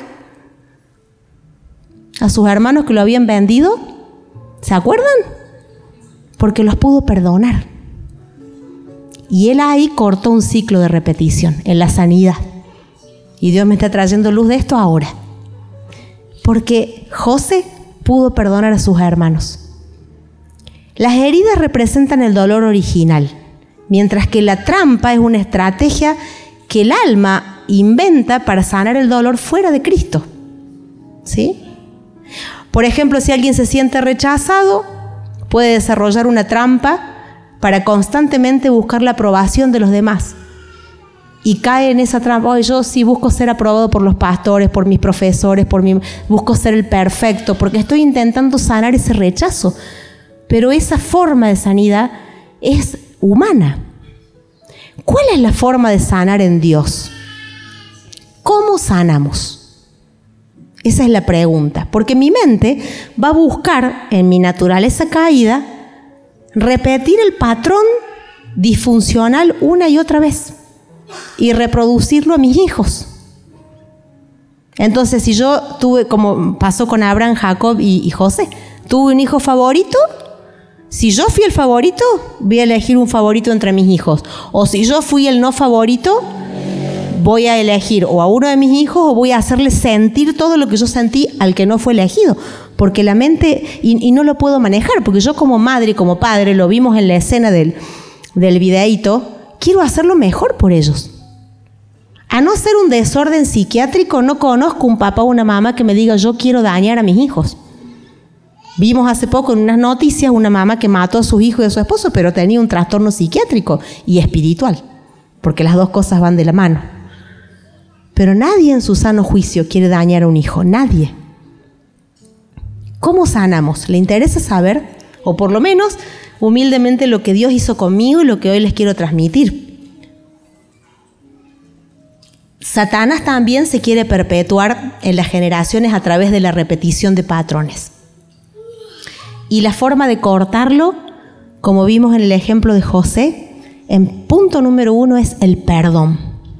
a sus hermanos que lo habían vendido? ¿Se acuerdan? Porque los pudo perdonar. Y él ahí cortó un ciclo de repetición en la sanidad. Y Dios me está trayendo luz de esto ahora. Porque José pudo perdonar a sus hermanos. Las heridas representan el dolor original, mientras que la trampa es una estrategia que el alma inventa para sanar el dolor fuera de Cristo. ¿Sí? Por ejemplo, si alguien se siente rechazado, puede desarrollar una trampa para constantemente buscar la aprobación de los demás. Y cae en esa trampa. Oh, yo sí busco ser aprobado por los pastores, por mis profesores, por mi, busco ser el perfecto, porque estoy intentando sanar ese rechazo. Pero esa forma de sanidad es humana. ¿Cuál es la forma de sanar en Dios? ¿Cómo sanamos? Esa es la pregunta, porque mi mente va a buscar en mi naturaleza caída repetir el patrón disfuncional una y otra vez y reproducirlo a mis hijos. Entonces, si yo tuve, como pasó con Abraham, Jacob y, y José, tuve un hijo favorito, si yo fui el favorito, voy a elegir un favorito entre mis hijos. O si yo fui el no favorito, voy a elegir o a uno de mis hijos o voy a hacerle sentir todo lo que yo sentí al que no fue elegido. Porque la mente, y, y no lo puedo manejar, porque yo como madre, como padre, lo vimos en la escena del, del videíto, quiero hacerlo mejor por ellos. A no ser un desorden psiquiátrico, no conozco un papá o una mamá que me diga yo quiero dañar a mis hijos. Vimos hace poco en unas noticias una mamá que mató a sus hijos y a su esposo, pero tenía un trastorno psiquiátrico y espiritual, porque las dos cosas van de la mano. Pero nadie en su sano juicio quiere dañar a un hijo, nadie. ¿Cómo sanamos? ¿Le interesa saber? O por lo menos, humildemente, lo que Dios hizo conmigo y lo que hoy les quiero transmitir. Satanás también se quiere perpetuar en las generaciones a través de la repetición de patrones. Y la forma de cortarlo, como vimos en el ejemplo de José, en punto número uno es el perdón.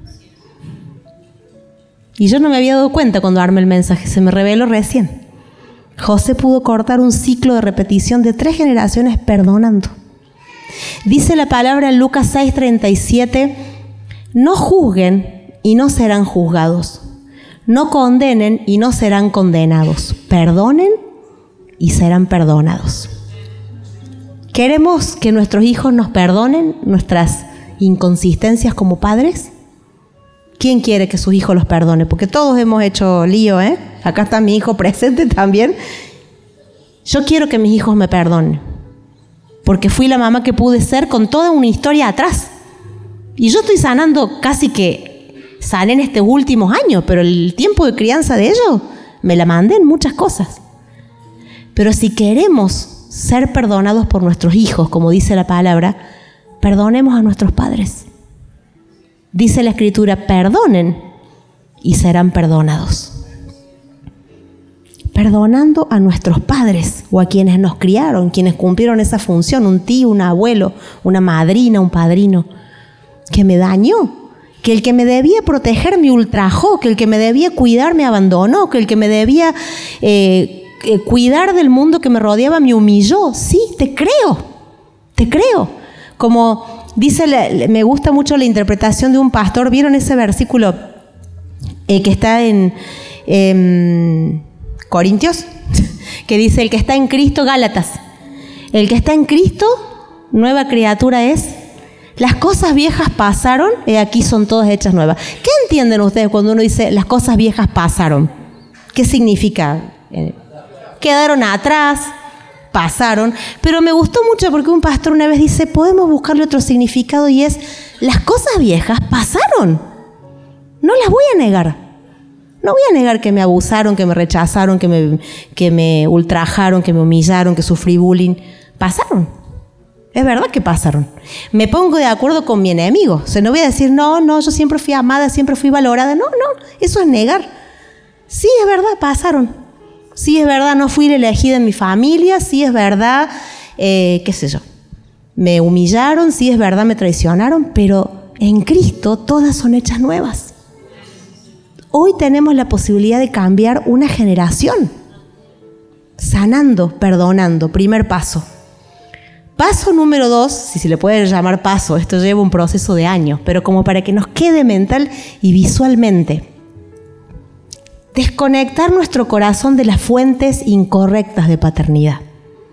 Y yo no me había dado cuenta cuando armé el mensaje, se me reveló recién. José pudo cortar un ciclo de repetición de tres generaciones perdonando. Dice la palabra en Lucas seis treinta y siete, no juzguen y no serán juzgados, no condenen y no serán condenados, perdonen y serán perdonados. ¿Queremos que nuestros hijos nos perdonen nuestras inconsistencias como padres? ¿Quién quiere que sus hijos los perdone? Porque todos hemos hecho lío, ¿eh? Acá está mi hijo presente también. Yo quiero que mis hijos me perdonen, porque fui la mamá que pude ser con toda una historia atrás. Y yo estoy sanando, casi que sané en estos últimos años, pero el tiempo de crianza de ellos me la mandé en muchas cosas. Pero si queremos ser perdonados por nuestros hijos, como dice la palabra, perdonemos a nuestros padres. Dice la Escritura, perdonen y serán perdonados. Perdonando a nuestros padres o a quienes nos criaron, quienes cumplieron esa función, un tío, un abuelo, una madrina, un padrino, que me dañó, que el que me debía proteger me ultrajó, que el que me debía cuidar me abandonó, que el que me debía eh, eh, cuidar del mundo que me rodeaba me humilló. Sí, te creo, te creo. Como dice, me gusta mucho la interpretación de un pastor. ¿Vieron ese versículo eh, que está en eh, Corintios? Que dice, el que está en Cristo, Gálatas. El que está en Cristo, nueva criatura es. Las cosas viejas pasaron, y aquí son todas hechas nuevas. ¿Qué entienden ustedes cuando uno dice las cosas viejas pasaron? ¿Qué significa? Eh, quedaron atrás, pasaron. Pero me gustó mucho porque un pastor una vez dice, podemos buscarle otro significado y es, las cosas viejas pasaron. No las voy a negar. No voy a negar que me abusaron, que me rechazaron, que me, que me ultrajaron, que me humillaron, que sufrí bullying. Pasaron. Es verdad que pasaron. Me pongo de acuerdo con mi enemigo. O sea, no voy a decir, no, no, yo siempre fui amada, siempre fui valorada. No, no, eso es negar. Sí, es verdad, pasaron. Sí, es verdad, no fui la elegida en mi familia. Sí, es verdad, eh, qué sé yo. Me humillaron, sí, es verdad, me traicionaron. Pero en Cristo todas son hechas nuevas. Hoy tenemos la posibilidad de cambiar una generación. Sanando, perdonando, primer paso. Paso número dos, si se le puede llamar paso, esto lleva un proceso de años, pero como para que nos quede mental y visualmente. Desconectar nuestro corazón de las fuentes incorrectas de paternidad.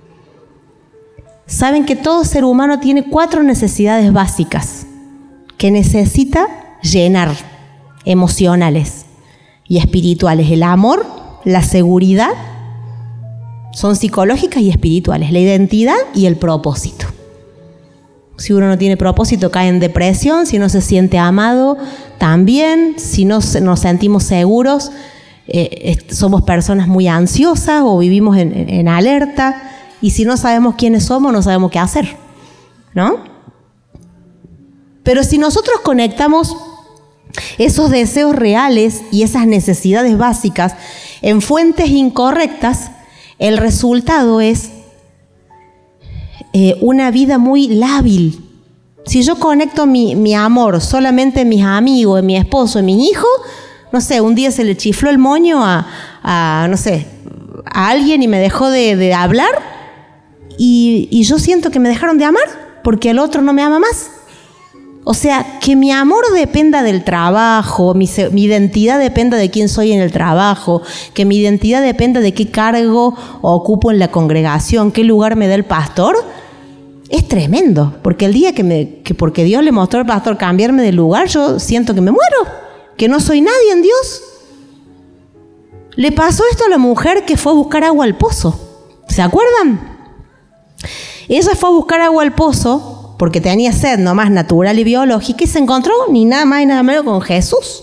Saben que todo ser humano tiene cuatro necesidades básicas que necesita llenar, emocionales y espirituales. El amor, la seguridad, son psicológicas y espirituales, la identidad y el propósito. Si uno no tiene propósito, cae en depresión. Si no se siente amado, también. Si no nos sentimos seguros, eh, somos personas muy ansiosas o vivimos en, en, en alerta. Y si no sabemos quiénes somos, no sabemos qué hacer, ¿no? Pero si nosotros conectamos esos deseos reales y esas necesidades básicas en fuentes incorrectas, el resultado es eh, una vida muy lábil. Si yo conecto mi, mi amor solamente en mis amigos, en mi esposo, en mis hijos, no sé, un día se le chifló el moño a, a no sé, a alguien y me dejó de, de hablar y, y yo siento que me dejaron de amar porque el otro no me ama más. O sea, que mi amor dependa del trabajo, mi, mi identidad dependa de quién soy en el trabajo, que mi identidad dependa de qué cargo ocupo en la congregación, qué lugar me da el pastor, es tremendo. Porque el día que, me, que porque Dios le mostró al pastor cambiarme de lugar, yo siento que me muero, que no soy nadie en Dios. Le pasó esto a la mujer que fue a buscar agua al pozo. ¿Se acuerdan? Ella fue a buscar agua al pozo porque tenía sed nomás natural y biológica y se encontró ni nada más ni nada menos con Jesús.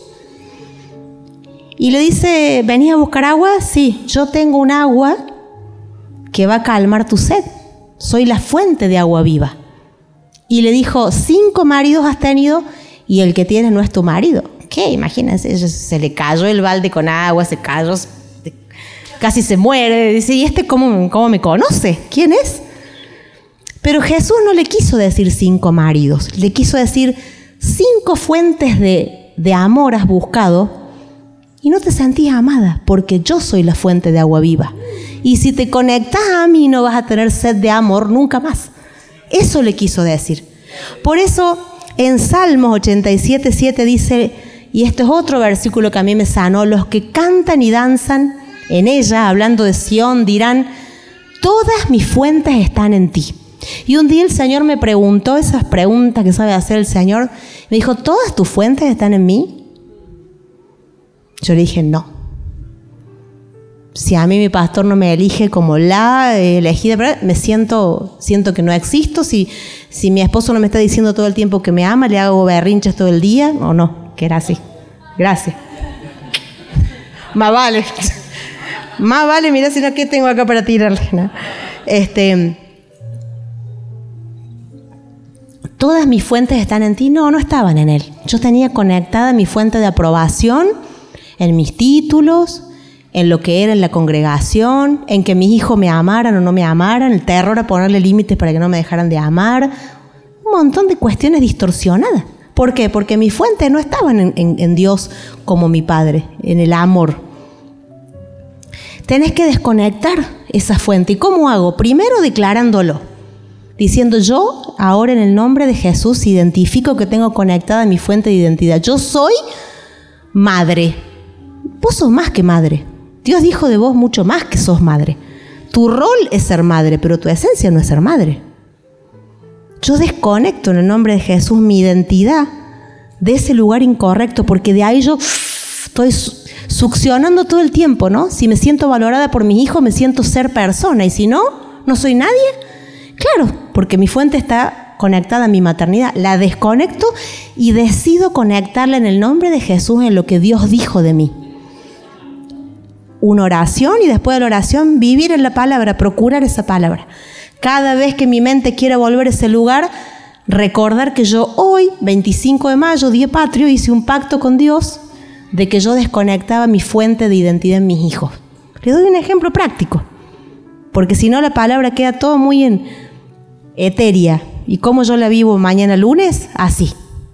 Y le dice, ¿venís a buscar agua? Sí, yo tengo un agua que va a calmar tu sed. Soy la fuente de agua viva. Y le dijo, cinco maridos has tenido y el que tienes no es tu marido. ¿Qué? Imagínense, se le cayó el balde con agua, se cayó, casi se muere. Dice, ¿y este cómo, cómo me conoce? ¿Quién es? Pero Jesús no le quiso decir cinco maridos, le quiso decir cinco fuentes de, de amor has buscado y no te sentís amada porque yo soy la fuente de agua viva. Y si te conectas a mí no vas a tener sed de amor nunca más. Eso le quiso decir. Por eso en Salmos ochenta y siete, siete dice, y este es otro versículo que a mí me sanó, los que cantan y danzan en ella, hablando de Sión, dirán, todas mis fuentes están en ti. Y un día el Señor me preguntó esas preguntas que sabe hacer el Señor. Me dijo, ¿todas tus fuentes están en mí? Yo le dije, no. Si a mí mi pastor no me elige como la elegida, me siento, siento que no existo. Si, si mi esposo no me está diciendo todo el tiempo que me ama, le hago berrinches todo el día, o no, que era así. Gracias. Más vale. Más vale, mira si no, ¿qué tengo acá para tirarle? ¿No? Este... ¿Todas mis fuentes están en ti? No, no estaban en él. Yo tenía conectada mi fuente de aprobación en mis títulos, en lo que era en la congregación, en que mis hijos me amaran o no me amaran, el terror a ponerle límites para que no me dejaran de amar. Un montón de cuestiones distorsionadas. ¿Por qué? Porque mis fuentes no estaban en, en, en Dios como mi Padre, en el amor. Tenés que desconectar esa fuente. ¿Y cómo hago? Primero declarándolo. Diciendo, yo ahora en el nombre de Jesús identifico que tengo conectada mi fuente de identidad. Yo soy madre. Vos sos más que madre. Dios dijo de vos mucho más que sos madre. Tu rol es ser madre, pero tu esencia no es ser madre. Yo desconecto en el nombre de Jesús mi identidad de ese lugar incorrecto, porque de ahí yo estoy succionando todo el tiempo, ¿no? Si me siento valorada por mis hijos, me siento ser persona, y si no, no soy nadie. Claro, porque mi fuente está conectada a mi maternidad. La desconecto y decido conectarla en el nombre de Jesús, en lo que Dios dijo de mí. Una oración y después de la oración vivir en la palabra, procurar esa palabra. Cada vez que mi mente quiera volver a ese lugar, recordar que yo hoy, veinticinco de mayo, día patrio, hice un pacto con Dios de que yo desconectaba mi fuente de identidad en mis hijos. Les doy un ejemplo práctico, porque si no la palabra queda todo muy en etérea. ¿Y cómo yo la vivo mañana lunes? Así.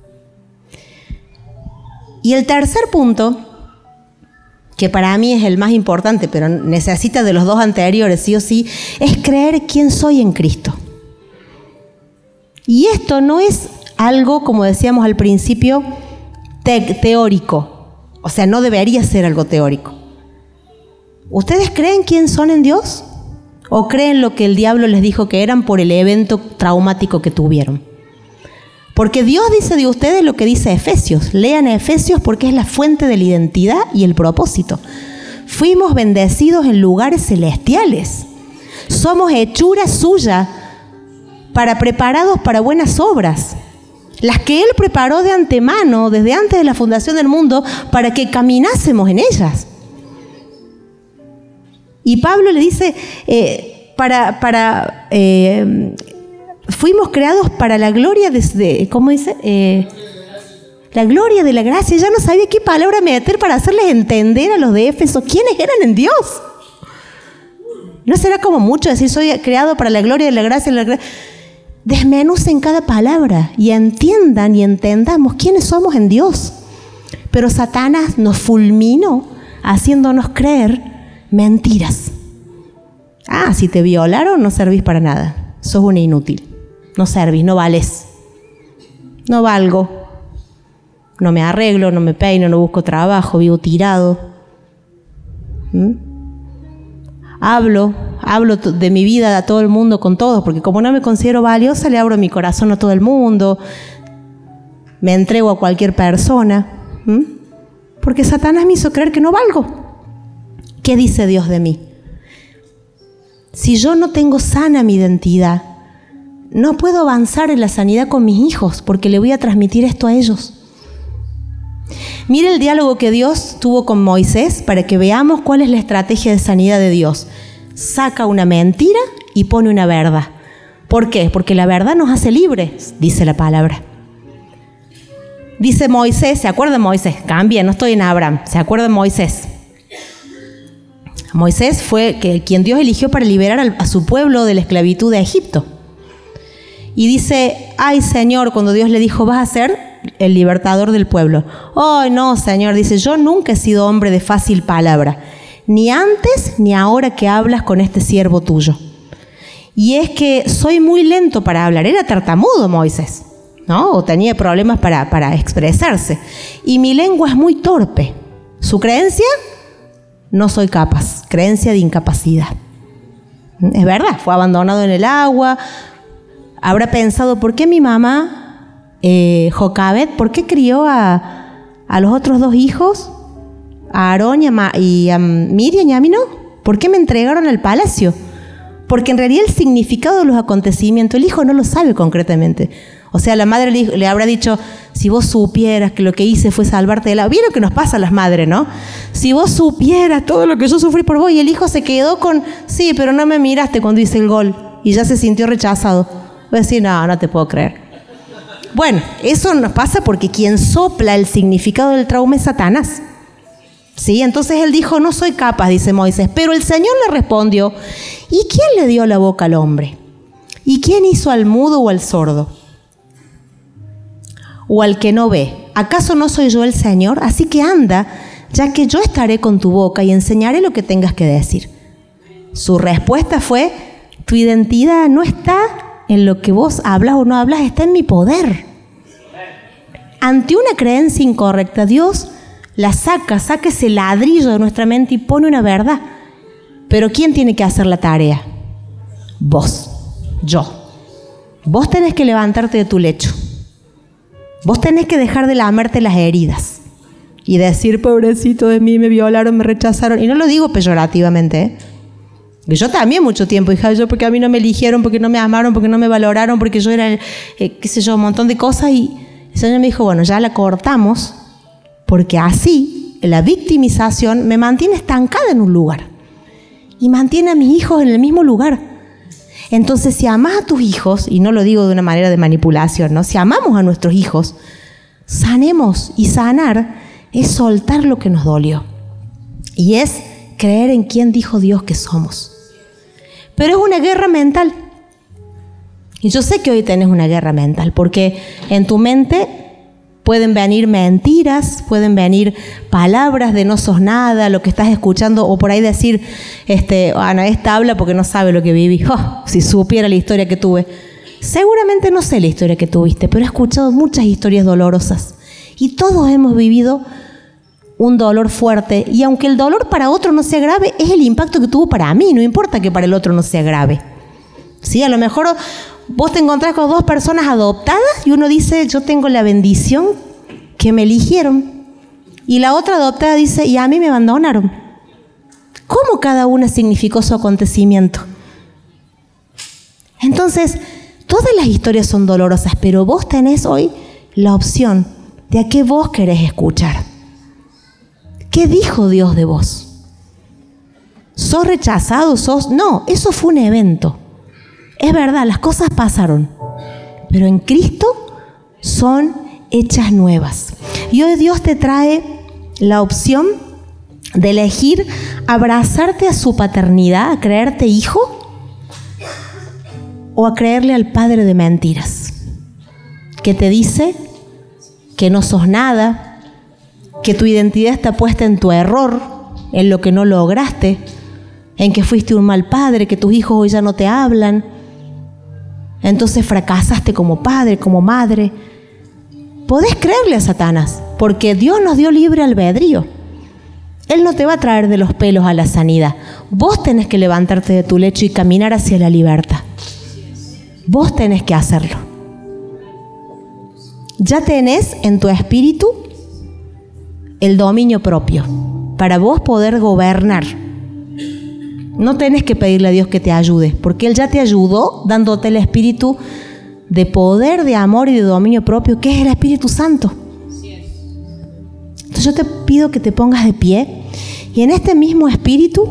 Y el tercer punto, que para mí es el más importante, pero necesita de los dos anteriores sí o sí, es creer quién soy en Cristo. Y esto no es algo, como decíamos al principio, te- teórico. O sea, no debería ser algo teórico. ¿Ustedes creen quién son en Dios? ¿O creen lo que el diablo les dijo que eran por el evento traumático que tuvieron? Porque Dios dice de ustedes lo que dice Efesios. Lean Efesios porque es la fuente de la identidad y el propósito. Fuimos bendecidos en lugares celestiales. Somos hechura suya, para preparados para buenas obras, las que Él preparó de antemano, desde antes de la fundación del mundo, para que caminásemos en ellas. Y Pablo le dice, eh, para, para eh, fuimos creados para la gloria de, de ¿cómo dice? Eh, La gloria de la gracia. Ya no sabía qué palabra meter para hacerles entender a los de Éfeso quiénes eran en Dios. ¿No será como mucho decir soy creado para la gloria de la gracia? La gracia? Desmenucen cada palabra y entiendan y entendamos quiénes somos en Dios. Pero Satanás nos fulminó haciéndonos creer mentiras. Ah, si te violaron no servís para nada. Sos una inútil. No servís, no vales. No valgo. No me arreglo, no me peino, no busco trabajo, vivo tirado. ¿Mm? Hablo, hablo de mi vida a todo el mundo con todos, porque como no me considero valiosa, le abro mi corazón a todo el mundo. Me entrego a cualquier persona. ¿Mm? Porque Satanás me hizo creer que no valgo. ¿Qué dice Dios de mí? Si yo no tengo sana mi identidad, no puedo avanzar en la sanidad con mis hijos, porque le voy a transmitir esto a ellos. Mire el diálogo que Dios tuvo con Moisés para que veamos cuál es la estrategia de sanidad de Dios. Saca una mentira y pone una verdad. ¿Por qué? Porque la verdad nos hace libres, dice la palabra. Dice Moisés, ¿se acuerdan de Moisés? Cambia, no estoy en Abraham, ¿se acuerdan de Moisés? Moisés fue que, quien Dios eligió para liberar al, a su pueblo de la esclavitud de Egipto. Y dice, ay Señor, cuando Dios le dijo, vas a ser el libertador del pueblo. Oh, no, Señor, dice, yo nunca he sido hombre de fácil palabra, ni antes ni ahora que hablas con este siervo tuyo. Y es que soy muy lento para hablar. Era tartamudo Moisés, ¿no? O tenía problemas para, para expresarse. Y mi lengua es muy torpe. ¿Su creencia? No soy capaz. Creencia de incapacidad. Es verdad, fue abandonado en el agua. Habrá pensado, ¿por qué mi mamá, eh, Jocabed, por qué crió a, a los otros dos hijos? A Aarón y a, Ma, y a Miriam y a mí no. ¿Por qué me entregaron al palacio? Porque en realidad el significado de los acontecimientos, el hijo no lo sabe concretamente. O sea, la madre le, le habrá dicho, si vos supieras que lo que hice fue salvarte de la... ¿Vieron lo que nos pasa a las madres, no? Si vos supieras todo lo que yo sufrí por vos, y el hijo se quedó con, sí, pero no me miraste cuando hice el gol, y ya se sintió rechazado. Voy a decir, no, no te puedo creer. Bueno, eso nos pasa porque quien sopla el significado del trauma es Satanás. ¿Sí? Entonces él dijo, no soy capaz, dice Moisés. Pero el Señor le respondió, ¿y quién le dio la boca al hombre? ¿Y quién hizo al mudo o al sordo? ¿O al que no ve? ¿Acaso no soy yo el Señor? Así que anda, ya que yo estaré con tu boca y enseñaré lo que tengas que decir. Su respuesta fue, tu identidad no está en lo que vos hablas o no hablas, está en mi poder. Ante una creencia incorrecta, Dios la saca, saca ese ladrillo de nuestra mente y pone una verdad. Pero ¿quién tiene que hacer la tarea? Vos, yo. Vos tenés que levantarte de tu lecho. Vos tenés que dejar de lamerte las heridas y decir, pobrecito de mí, me violaron, me rechazaron. Y no lo digo peyorativamente, ¿eh? Que yo también mucho tiempo dije, yo porque a mí no me eligieron, porque no me amaron, porque no me valoraron, porque yo era, eh, qué sé yo, un montón de cosas. Y el Señor me dijo, bueno, ya la cortamos, porque así la victimización me mantiene estancada en un lugar y mantiene a mis hijos en el mismo lugar. Entonces, si amás a tus hijos, y no lo digo de una manera de manipulación, ¿no? Si amamos a nuestros hijos, sanemos. Y sanar es soltar lo que nos dolió. Y es creer en quién dijo Dios que somos. Pero es una guerra mental. Y yo sé que hoy tenés una guerra mental, porque en tu mente pueden venir mentiras, pueden venir palabras de no sos nada, lo que estás escuchando, o por ahí decir, este, Ana, esta habla porque no sabe lo que viví. Oh, si supiera la historia que tuve. Seguramente no sé la historia que tuviste, pero he escuchado muchas historias dolorosas. Y todos hemos vivido un dolor fuerte. Y aunque el dolor para otro no sea grave, es el impacto que tuvo para mí. No importa que para el otro no sea grave. ¿Sí? A lo mejor vos te encontrás con dos personas adoptadas y uno dice, yo tengo la bendición que me eligieron. Y la otra adoptada dice, y a mí me abandonaron. ¿Cómo cada una significó su acontecimiento? Entonces, todas las historias son dolorosas, pero vos tenés hoy la opción de a qué vos querés escuchar. ¿Qué dijo Dios de vos? ¿Sos rechazado? ¿Sos...? No, eso fue un evento. Es verdad, las cosas pasaron, pero en Cristo son hechas nuevas. Y hoy Dios te trae la opción de elegir abrazarte a su paternidad, a creerte hijo, o a creerle al padre de mentiras, que te dice que no sos nada, que tu identidad está puesta en tu error, en lo que no lograste, en que fuiste un mal padre, que tus hijos hoy ya no te hablan, entonces fracasaste como padre, como madre. Podés creerle a Satanás, porque Dios nos dio libre albedrío. Él no te va a traer de los pelos a la sanidad. Vos tenés que levantarte de tu lecho y caminar hacia la libertad. Vos tenés que hacerlo. Ya tenés en tu espíritu el dominio propio para vos poder gobernar. No tenés que pedirle a Dios que te ayude, porque Él ya te ayudó dándote el espíritu de poder, de amor y de dominio propio, que es el Espíritu Santo. Entonces yo te pido que te pongas de pie y en este mismo espíritu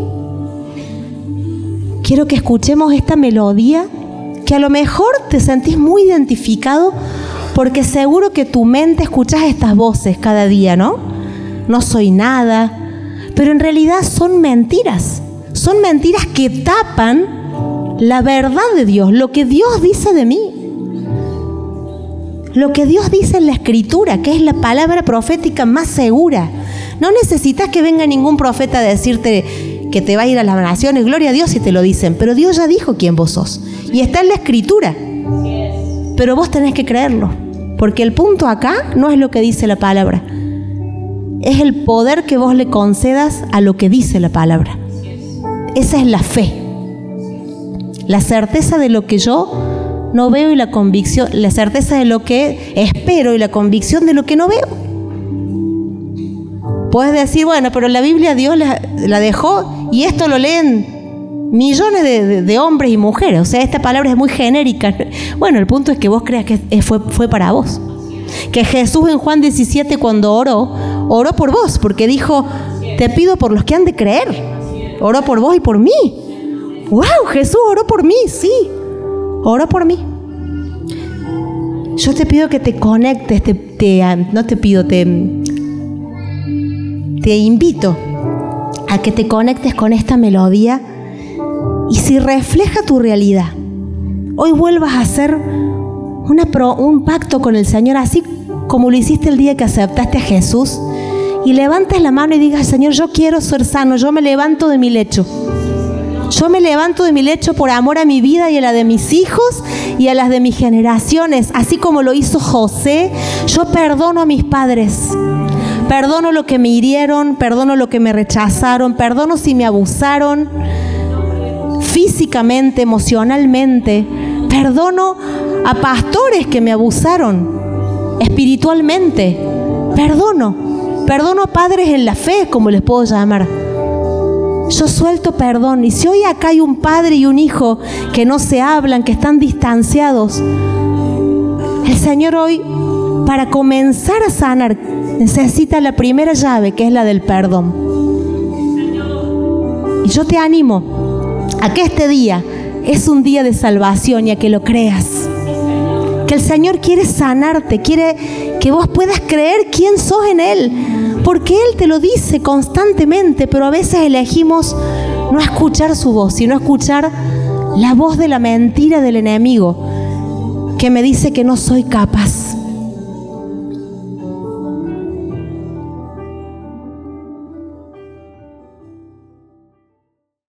quiero que escuchemos esta melodía que a lo mejor te sentís muy identificado, porque seguro que tu mente escuchas estas voces cada día, ¿no? No soy nada, pero en realidad son mentiras. Son mentiras que tapan la verdad de Dios, lo que Dios dice de mí. Lo que Dios dice en la Escritura, que es la palabra profética más segura. No necesitas que venga ningún profeta a decirte que te va a ir a las naciones. Gloria a Dios si te lo dicen, pero Dios ya dijo quién vos sos. Y está en la Escritura. Pero vos tenés que creerlo, porque el punto acá no es lo que dice la palabra. Es el poder que vos le concedas a lo que dice la palabra. Esa es la fe. La certeza de lo que yo no veo y la convicción, la certeza de lo que espero y la convicción de lo que no veo. Puedes decir, bueno, pero la Biblia Dios la, la dejó y esto lo leen millones de, de, de hombres y mujeres. O sea, esta palabra es muy genérica. Bueno, el punto es que vos creas que fue, fue para vos. Que Jesús en Juan diecisiete cuando oró, oró por vos, porque dijo, te pido por los que han de creer. Oró por vos y por mí. ¡Wow! Jesús oró por mí, sí. Ora por mí. Yo te pido que te conectes, te, te, no te pido, te, te invito a que te conectes con esta melodía y si refleja tu realidad, hoy vuelvas a hacer una pro, un pacto con el Señor, así como lo hiciste el día que aceptaste a Jesús, y levantes la mano y digas, Señor, yo quiero ser sano, yo me levanto de mi lecho. Yo me levanto de mi lecho por amor a mi vida y a la de mis hijos y a las de mis generaciones, así como lo hizo José. Yo perdono a mis padres, perdono lo que me hirieron, perdono lo que me rechazaron, perdono si me abusaron físicamente, emocionalmente, perdono a pastores que me abusaron espiritualmente, perdono, perdono a padres en la fe, como les puedo llamar. Yo suelto perdón. Y si hoy acá hay un padre y un hijo que no se hablan, que están distanciados, el Señor hoy, para comenzar a sanar, necesita la primera llave, que es la del perdón. Y yo te animo a que este día es un día de salvación y a que lo creas. Que el Señor quiere sanarte, quiere que vos puedas creer quién sos en Él. Porque Él te lo dice constantemente, pero a veces elegimos no escuchar su voz, sino escuchar la voz de la mentira del enemigo, que me dice que no soy capaz,